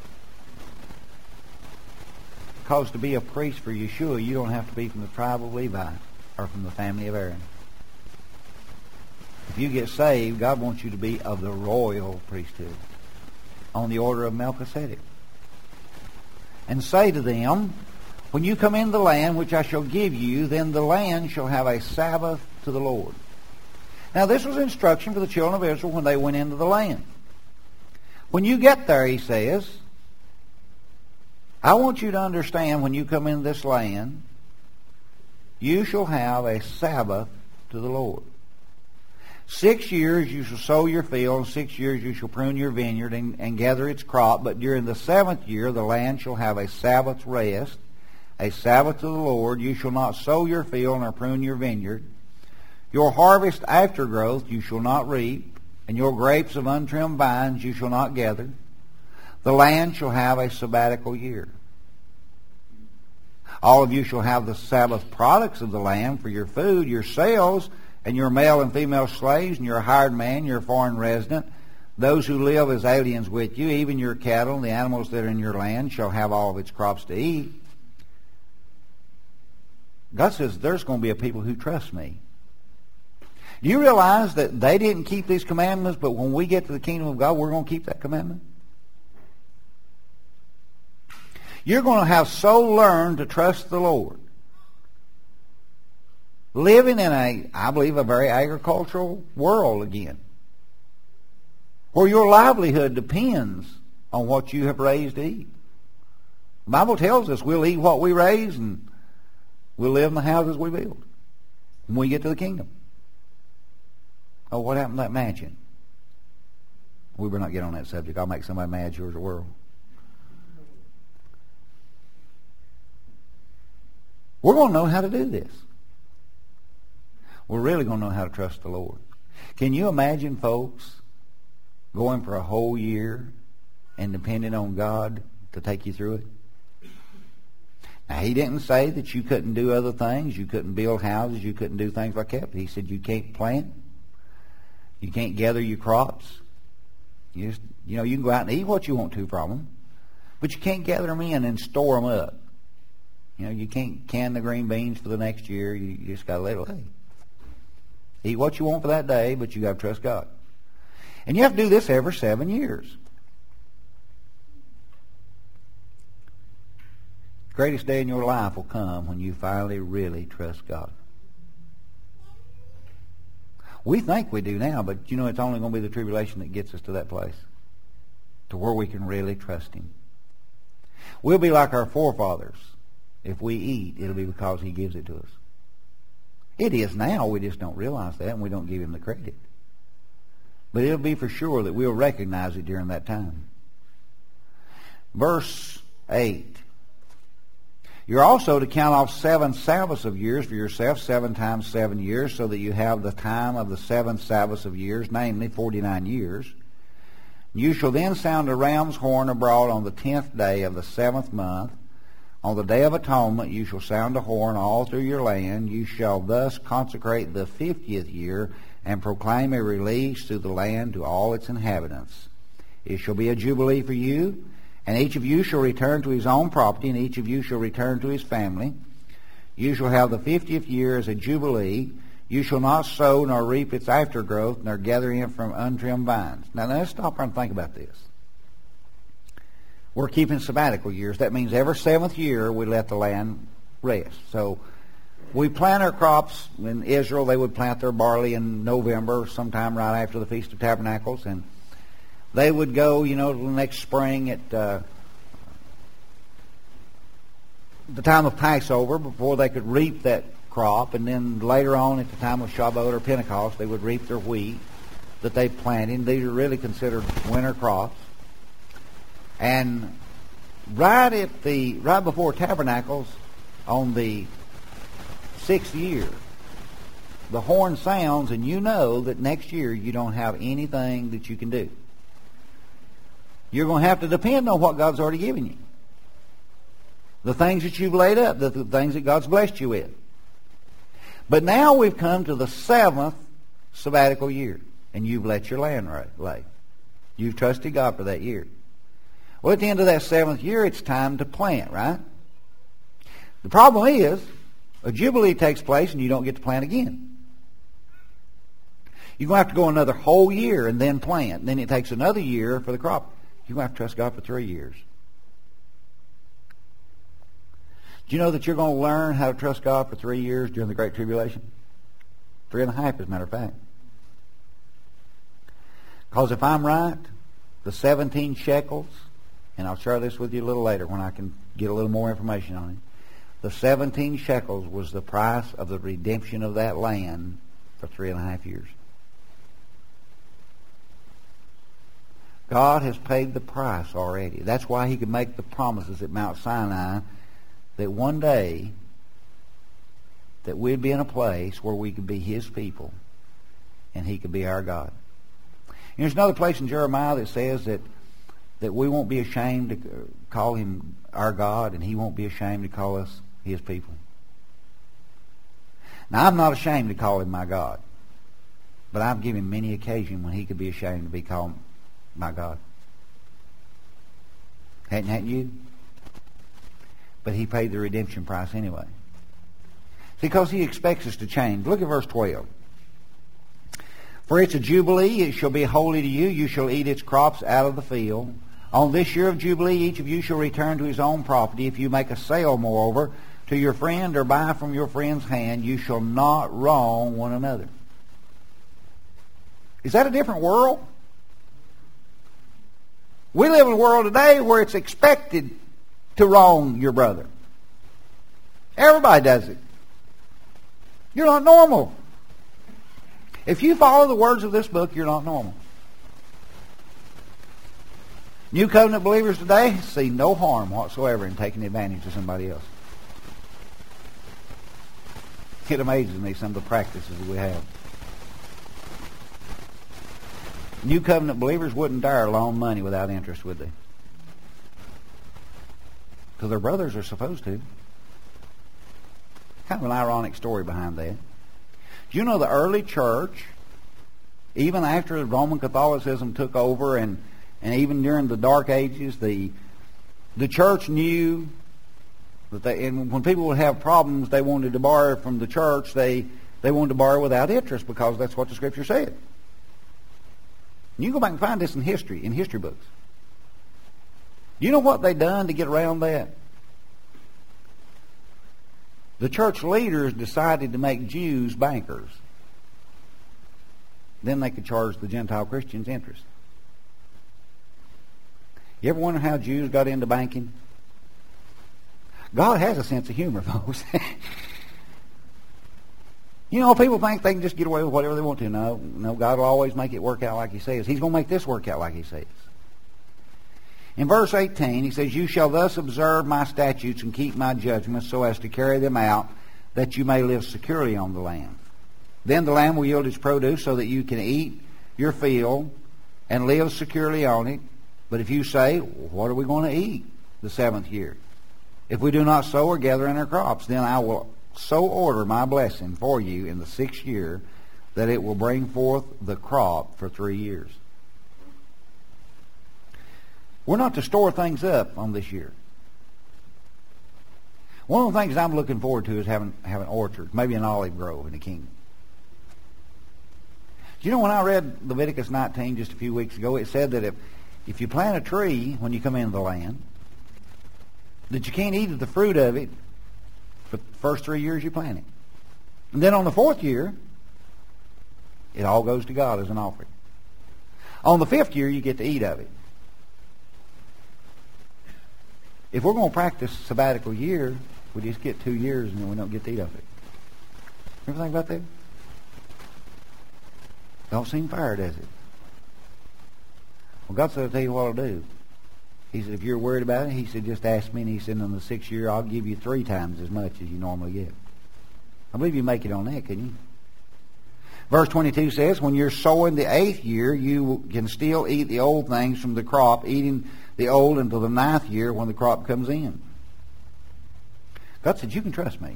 Because to be a priest for Yeshua, you don't have to be from the tribe of Levi or from the family of Aaron. If you get saved, God wants you to be of the royal priesthood on the order of Melchizedek. And say to them, When you come into the land which I shall give you, then the land shall have a Sabbath to the Lord. Now this was instruction for the children of Israel when they went into the land. When you get there, he says, I want you to understand when you come into this land, you shall have a Sabbath to the Lord. Six years you shall sow your field, and six years you shall prune your vineyard and, and gather its crop. But during the seventh year the land shall have a Sabbath's rest, a Sabbath to the Lord. You shall not sow your field nor prune your vineyard. Your harvest aftergrowth you shall not reap, and your grapes of untrimmed vines you shall not gather. The land shall have a sabbatical year. All of you shall have the Sabbath products of the land for your food, yourselves, and your male and female slaves, and your hired man, your foreign resident, those who live as aliens with you, even your cattle and the animals that are in your land shall have all of its crops to eat. God says there's going to be a people who trust me. Do you realize that they didn't keep these commandments, but when we get to the kingdom of God, we're going to keep that commandment? You're going to have so learned to trust the Lord. Living in a, I believe, a very agricultural world again, where your livelihood depends on what you have raised to eat. The Bible tells us we'll eat what we raise and we'll live in the houses we build when we get to the kingdom. Oh, what happened to that mansion? We better not get on that subject. I'll make somebody mad. Yours the world. We're going to know how to do this. We're really going to know how to trust the Lord. Can you imagine, folks, going for a whole year and depending on God to take you through it? Now, he didn't say that you couldn't do other things. You couldn't build houses. You couldn't do things like that. But he said you can't plant. You can't gather your crops. You just, you know, you can go out and eat what you want to from them, but you can't gather them in and store them up. You know, you can't can the green beans for the next year. You, you just got to let it lay. Eat what you want for that day, but you got to trust God. And you have to do this every seven years. The greatest day in your life will come when you finally really trust God. We think we do now, but you know it's only going to be the tribulation that gets us to that place, to where we can really trust Him. We'll be like our forefathers. If we eat, it'll be because He gives it to us. It is now, we just don't realize that, and we don't give Him the credit. But it'll be for sure that we'll recognize it during that time. Verse eight. You're also to count off seven Sabbaths of years for yourself, seven times seven years, so that you have the time of the seven Sabbaths of years, namely forty-nine years. You shall then sound a ram's horn abroad on the tenth day of the seventh month. On the day of atonement you shall sound a horn all through your land. You shall thus consecrate the fiftieth year and proclaim a release through the land to all its inhabitants. It shall be a jubilee for you, and each of you shall return to his own property, and each of you shall return to his family. You shall have the fiftieth year as a jubilee. You shall not sow nor reap its aftergrowth, nor gather in from untrimmed vines. Now let's stop and think about this. We're keeping sabbatical years. That means every seventh year we let the land rest. So we plant our crops. In Israel, they would plant their barley in November, sometime right after the Feast of Tabernacles, and they would go, you know, the next spring at uh, the time of Passover before they could reap that crop, and then later on at the time of Shavuot or Pentecost, they would reap their wheat that they planted. These are really considered winter crops. And right at the right before Tabernacles, on the sixth year, the horn sounds, and you know that next year you don't have anything that you can do. You're going to have to depend on what God's already given you. The things that you've laid up, the, the things that God's blessed you with. But now we've come to the seventh sabbatical year, and you've let your land lay. You've trusted God for that year. Well, at the end of that seventh year, it's time to plant, right? The problem is, a jubilee takes place and you don't get to plant again. You're going to have to go another whole year and then plant. Then it takes another year for the crop. You're going to have to trust God for three years. Do you know that you're going to learn how to trust God for three years during the Great Tribulation? Three and a half, as a matter of fact. Because if I'm right, the seventeen shekels, and I'll share this with you a little later when I can get a little more information on it. The seventeen shekels was the price of the redemption of that land for three and a half years. God has paid the price already. That's why He could make the promises at Mount Sinai that one day that we'd be in a place where we could be His people and He could be our God. And there's another place in Jeremiah that says that, that we won't be ashamed to call Him our God and He won't be ashamed to call us His people. Now, I'm not ashamed to call Him my God, but I've given many occasions when He could be ashamed to be called my God. Hadn't, hadn't you? But He paid the redemption price anyway. Because He expects us to change. Look at verse twelve. For it's a jubilee, it shall be holy to you. You shall eat its crops out of the field. On this year of jubilee, each of you shall return to his own property. If you make a sale, moreover, to your friend or buy from your friend's hand, you shall not wrong one another. Is that a different world? We live in a world today where it's expected to wrong your brother. Everybody does it. You're not normal. If you follow the words of this book, you're not normal. New covenant believers today see no harm whatsoever in taking advantage of somebody else. It amazes me, some of the practices we have. New covenant believers wouldn't dare loan money without interest, would they? Because their brothers are supposed to. Kind of an ironic story behind that. Do you know the early church, even after Roman Catholicism took over and, and even during the Dark Ages, the the church knew that they, and when people would have problems, they wanted to borrow from the church, they, they wanted to borrow without interest because that's what the Scripture said. You can go back and find this in history, in history books. Do you know what they done to get around that? The church leaders decided to make Jews bankers. Then they could charge the Gentile Christians interest. You ever wonder how Jews got into banking? God has a sense of humor, folks. You know, people think they can just get away with whatever they want to. No, no, God will always make it work out like He says. He's going to make this work out like He says. In verse eighteen, He says, You shall thus observe my statutes and keep my judgments so as to carry them out, that you may live securely on the land. Then the land will yield its produce so that you can eat your field and live securely on it. But if you say, What are we going to eat the seventh year? If we do not sow or gather in our crops, then I will so order my blessing for you in the sixth year that it will bring forth the crop for three years. We're not to store things up on this year. One of the things I'm looking forward to is having, having orchards, maybe an olive grove in the kingdom. Do you know when I read Leviticus nineteen just a few weeks ago, it said that if, if you plant a tree when you come into the land, that you can't eat the fruit of it for the first three years you plant it. And then on the fourth year, it all goes to God as an offering. On the fifth year, you get to eat of it. If we're going to practice sabbatical year, we just get two years and then we don't get to eat of it. Ever think about that? Don't seem fair, does it? Well, God said, I'll tell you what I'll do. He said, if you're worried about it, He said, just ask me. And He said, in the sixth year, I'll give you three times as much as you normally get. I believe you make it on that, couldn't you? Verse twenty-two says, when you're sowing the eighth year, you can still eat the old things from the crop, eating the old until the ninth year when the crop comes in. God said, you can trust me.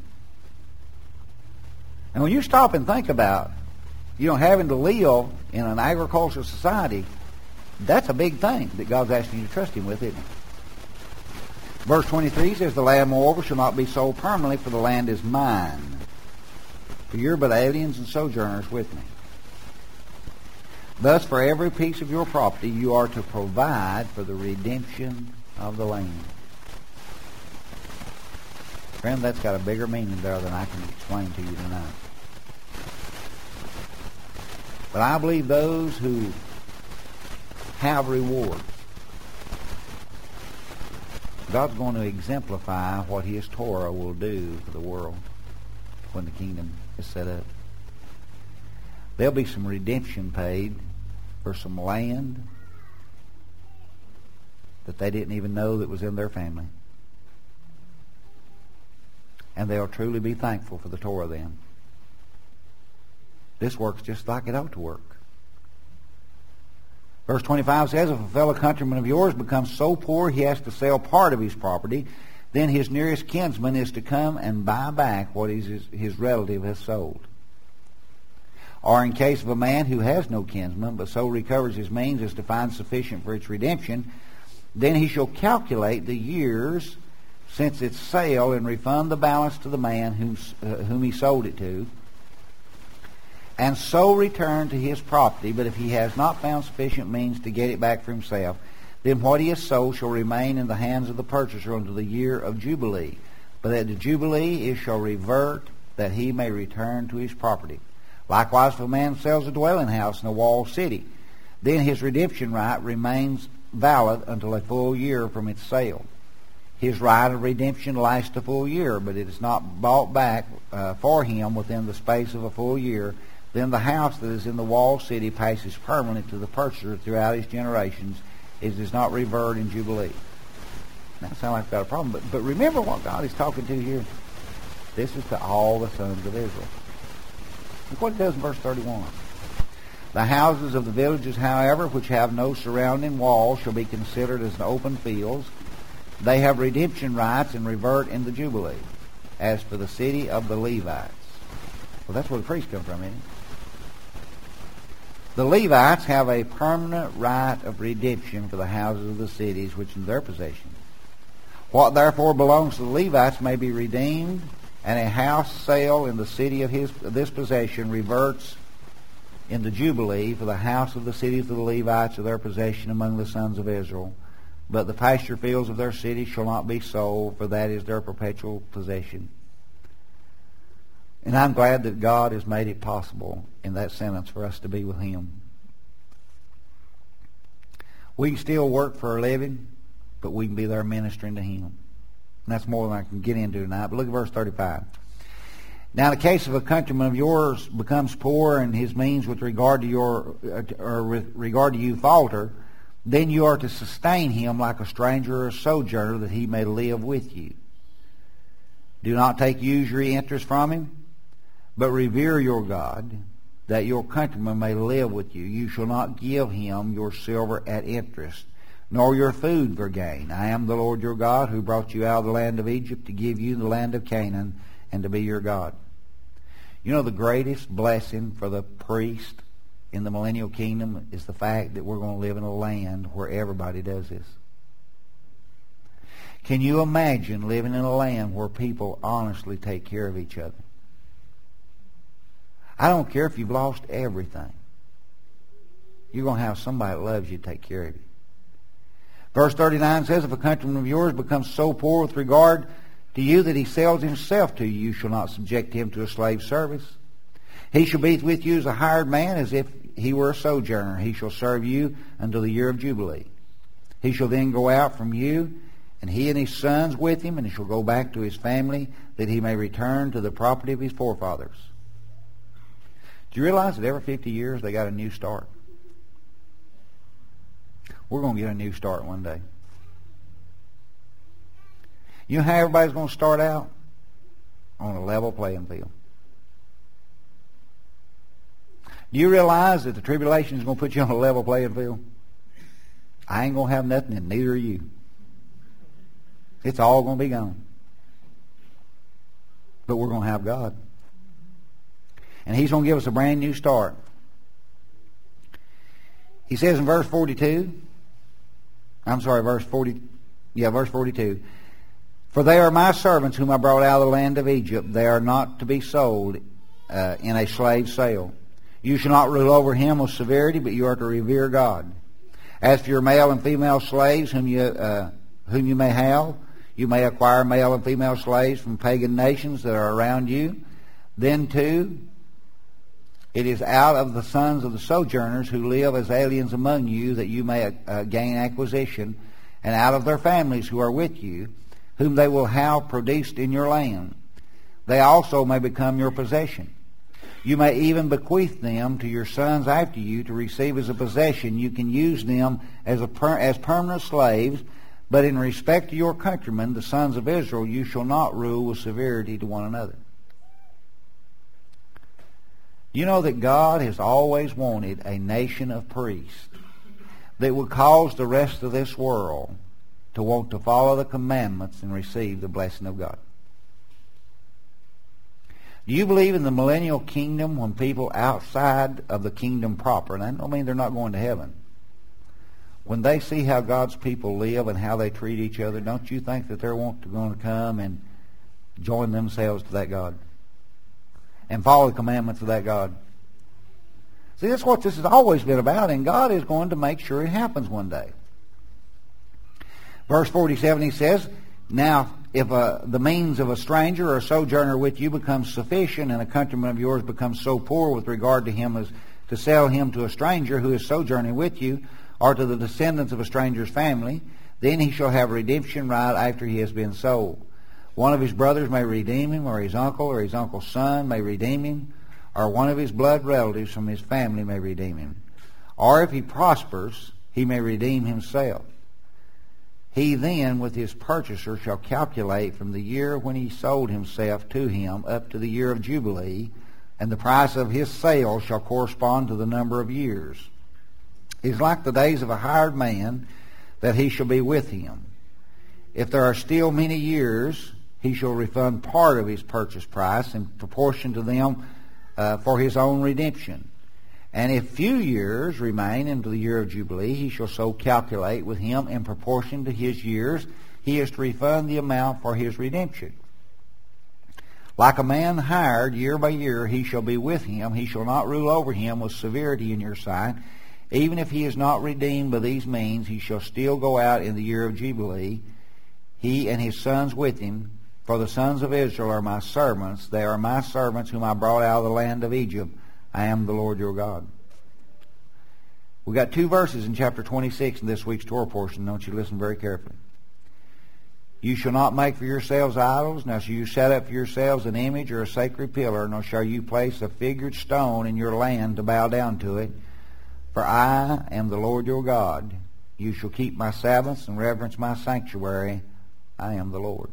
And when you stop and think about, you know, having to live in an agricultural society, that's a big thing that God's asking you to trust Him with, isn't it? Verse twenty-three says, the land, moreover, shall not be sold permanently, for the land is mine. For you're but aliens and sojourners with me. Thus, for every piece of your property, you are to provide for the redemption of the land. Friend, that's got a bigger meaning there than I can explain to you tonight. But I believe those who have rewards, God's going to exemplify what His Torah will do for the world when the kingdom is set up. There'll be some redemption paid for some land that they didn't even know that was in their family. And they'll truly be thankful for the Torah then. This works just like it ought to work. Verse twenty-five says, if a fellow countryman of yours becomes so poor he has to sell part of his property, then his nearest kinsman is to come and buy back what his, his relative has sold. Or in case of a man who has no kinsman, but so recovers his means as to find sufficient for its redemption, then he shall calculate the years since its sale and refund the balance to the man whom, uh, whom he sold it to, and so return to his property. But if he has not found sufficient means to get it back for himself, then what he has sold shall remain in the hands of the purchaser until the year of Jubilee. But at the Jubilee it shall revert, that he may return to his property. Likewise, if a man sells a dwelling house in a walled city, then his redemption right remains valid until a full year from its sale. His right of redemption lasts a full year, but it is not bought back uh, for him within the space of a full year. Then the house that is in the walled city passes permanent to the purchaser throughout his generations. It does not revert in Jubilee. Now, it sounds like I've got a problem, but, but remember what God is talking to here. This is to all the sons of Israel. Look what it does in verse thirty-one. The houses of the villages, however, which have no surrounding wall, shall be considered as open fields. They have redemption rights and revert in the Jubilee. As for the city of the Levites. Well, that's where the priests come from, isn't it? The Levites have a permanent right of redemption for the houses of the cities which in their possession. What therefore belongs to the Levites may be redeemed, and a house sale in the city of his this possession reverts in the Jubilee for the house of the cities of the Levites of their possession among the sons of Israel. But the pasture fields of their cities shall not be sold, for that is their perpetual possession. And I'm glad that God has made it possible in that sentence for us to be with Him. We can still work for a living, but we can be there ministering to Him. And that's more than I can get into tonight. But look at verse thirty-five. Now, in the case of a countryman of yours becomes poor, and his means with regard to your or with regard to you falter, then you are to sustain him like a stranger or a sojourner, that he may live with you. Do not take usury interest from him, but revere your God, that your countryman may live with you. You shall not give him your silver at interest, nor your food for gain. I am the Lord your God, who brought you out of the land of Egypt to give you the land of Canaan, and to be your God. You know, the greatest blessing for the priest in the millennial kingdom is the fact that we're going to live in a land where everybody does this. Can you imagine living in a land where people honestly take care of each other? I don't care if you've lost everything. You're going to have somebody that loves you to take care of you. Verse thirty-nine says, if a countryman of yours becomes so poor with regard to you that he sells himself to you, you shall not subject him to a slave service. He shall be with you as a hired man, as if he were a sojourner. He shall serve you until the year of Jubilee. He shall then go out from you, and he and his sons with him, and he shall go back to his family, that he may return to the property of his forefathers. Do you realize that every fifty years they got a new start? We're going to get a new start one day. You know how everybody's going to start out? On a level playing field. Do you realize that the tribulation is going to put you on a level playing field? I ain't going to have nothing, and neither are you. It's all going to be gone. But we're going to have God. And He's going to give us a brand new start. He says in verse forty-two, I'm sorry, verse forty, yeah, verse forty-two, for they are my servants whom I brought out of the land of Egypt. They are not to be sold uh, in a slave sale. You shall not rule over him with severity, but you are to revere God. As for your male and female slaves whom you uh, whom you may have, You may acquire male and female slaves from pagan nations that are around you. Then, too, it is out of the sons of the sojourners who live as aliens among you that you may uh, gain acquisition, and out of their families who are with you, whom they will have produced in your land. They also may become your possession. You may even bequeath them to your sons after you to receive as a possession. You can use them as a per, as permanent slaves, but in respect to your countrymen, the sons of Israel, you shall not rule with severity to one another. You know that God has always wanted a nation of priests that would cause the rest of this world to want to follow the commandments and receive the blessing of God. Do you believe in the millennial kingdom when people outside of the kingdom proper, and I don't mean they're not going to heaven, when they see how God's people live and how they treat each other, don't you think that they're want to, going to come and join themselves to that God and follow the commandments of that God? See, that's what this has always been about, and God is going to make sure it happens one day. Verse forty-seven, he says, now, if uh, the means of a stranger or a sojourner with you becomes sufficient, and a countryman of yours becomes so poor with regard to him as to sell him to a stranger who is sojourning with you, or to the descendants of a stranger's family, then he shall have redemption right after he has been sold. One of his brothers may redeem him, or his uncle or his uncle's son may redeem him, or one of his blood relatives from his family may redeem him. Or if he prospers, he may redeem himself. He then with his purchaser shall calculate from the year when he sold himself to him up to the year of Jubilee, and the price of his sale shall correspond to the number of years. It is like the days of a hired man that he shall be with him. If there are still many years, he shall refund part of his purchase price in proportion to them uh, for his own redemption. And if few years remain unto the year of Jubilee, he shall so calculate with him in proportion to his years. He is to refund the amount for his redemption. Like a man hired year by year, he shall be with him. He shall not rule over him with severity in your sight. Even if he is not redeemed by these means, he shall still go out in the year of Jubilee, he and his sons with him. For the sons of Israel are my servants. They are my servants whom I brought out of the land of Egypt. I am the Lord your God. We've got two verses in chapter twenty-six in this week's Torah portion. Don't you listen very carefully. You shall not make for yourselves idols, nor shall you set up for yourselves an image or a sacred pillar, nor shall you place a figured stone in your land to bow down to it. For I am the Lord your God. You shall keep my Sabbaths and reverence my sanctuary. I am the Lord.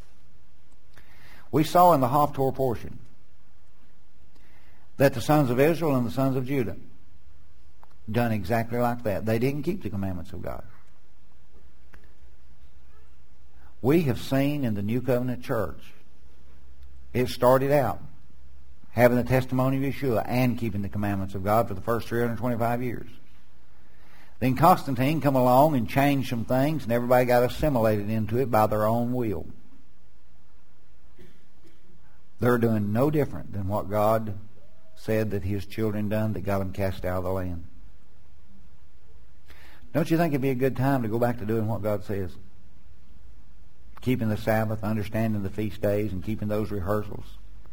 We saw in the Haftorah portion that the sons of Israel and the sons of Judah done exactly like that. They didn't keep the commandments of God. We have seen in the New Covenant Church, it started out having the testimony of Yeshua and keeping the commandments of God for the first three hundred twenty-five years. Then Constantine come along and changed some things, and everybody got assimilated into it by their own will. They're doing no different than what God said that his children done that got them cast out of the land. Don't you think it'd be a good time to go back to doing what God says? Keeping the Sabbath, understanding the feast days, and keeping those rehearsals.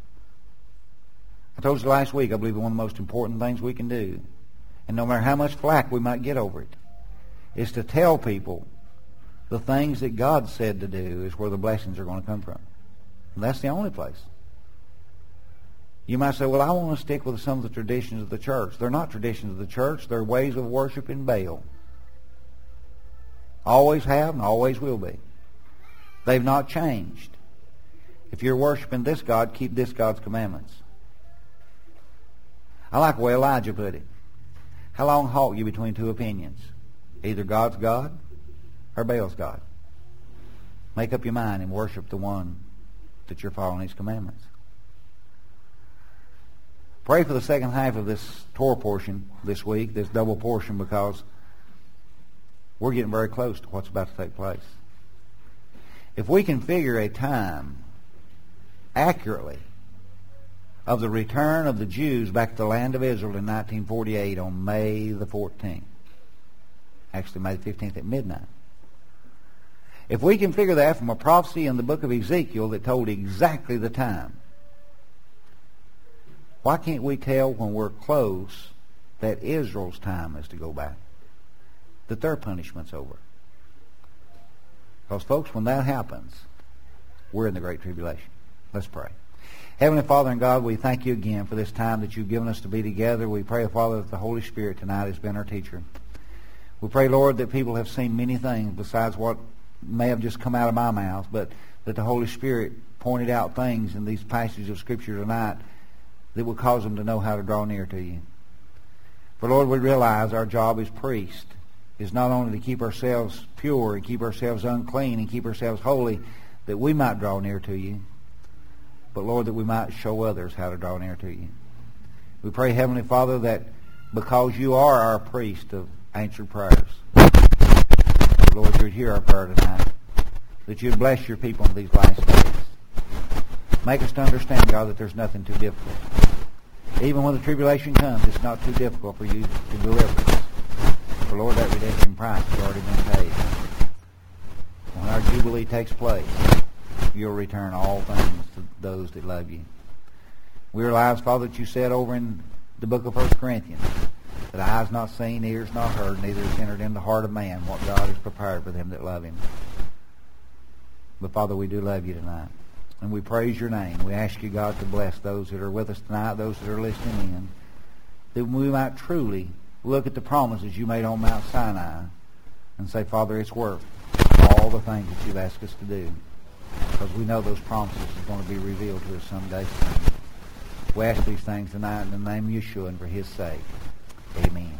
I told you last week, I believe one of the most important things we can do, and no matter how much flack we might get over it, is to tell people the things that God said to do is where the blessings are going to come from. And that's the only place. You might say, well, I want to stick with some of the traditions of the church. They're not traditions of the church. They're ways of worshiping Baal. Always have and always will be. They've not changed. If you're worshiping this God, keep this God's commandments. I like the way Elijah put it. How long halt you between two opinions? Either God's God or Baal's God. Make up your mind and worship the one that you're following his commandments. Pray for the second half of this Torah portion this week, this double portion, because we're getting very close to what's about to take place. If we can figure a time accurately of the return of the Jews back to the land of Israel in nineteen forty-eight on May the fourteenth, actually May the fifteenth at midnight, If we can figure that from a prophecy in the book of Ezekiel that told exactly the time, why can't we tell when we're close that Israel's time is to go back? That their punishment's over? Because, folks, when that happens, we're in the Great Tribulation. Let's pray. Heavenly Father and God, we thank you again for this time that you've given us to be together. We pray, Father, that the Holy Spirit tonight has been our teacher. We pray, Lord, that people have seen many things besides what may have just come out of my mouth, but that the Holy Spirit pointed out things in these passages of Scripture tonight that will cause them to know how to draw near to you. For, Lord, we realize our job as priests is not only to keep ourselves pure and keep ourselves unclean and keep ourselves holy, that we might draw near to you, but, Lord, that we might show others how to draw near to you. We pray, Heavenly Father, that because you are our priest of answered prayers, Lord, you'd hear our prayer tonight, that you'd bless your people in these last days. Make us to understand, God, that there's nothing too difficult. Even when the tribulation comes, it's not too difficult for you to deliver us. For, Lord, that redemption price has already been paid. When our Jubilee takes place, you'll return all things to those that love you. We realize, Father, that you said over in the book of First Corinthians, that eyes not seen, ears not heard, neither has entered into the heart of man what God has prepared for them that love him. But, Father, we do love you tonight. And we praise your name. We ask you, God, to bless those that are with us tonight, those that are listening in, that we might truly look at the promises you made on Mount Sinai and say, Father, it's worth all the things that you've asked us to do, because we know those promises are going to be revealed to us someday soon. We ask these things tonight in the name of Yeshua and for his sake. Amen.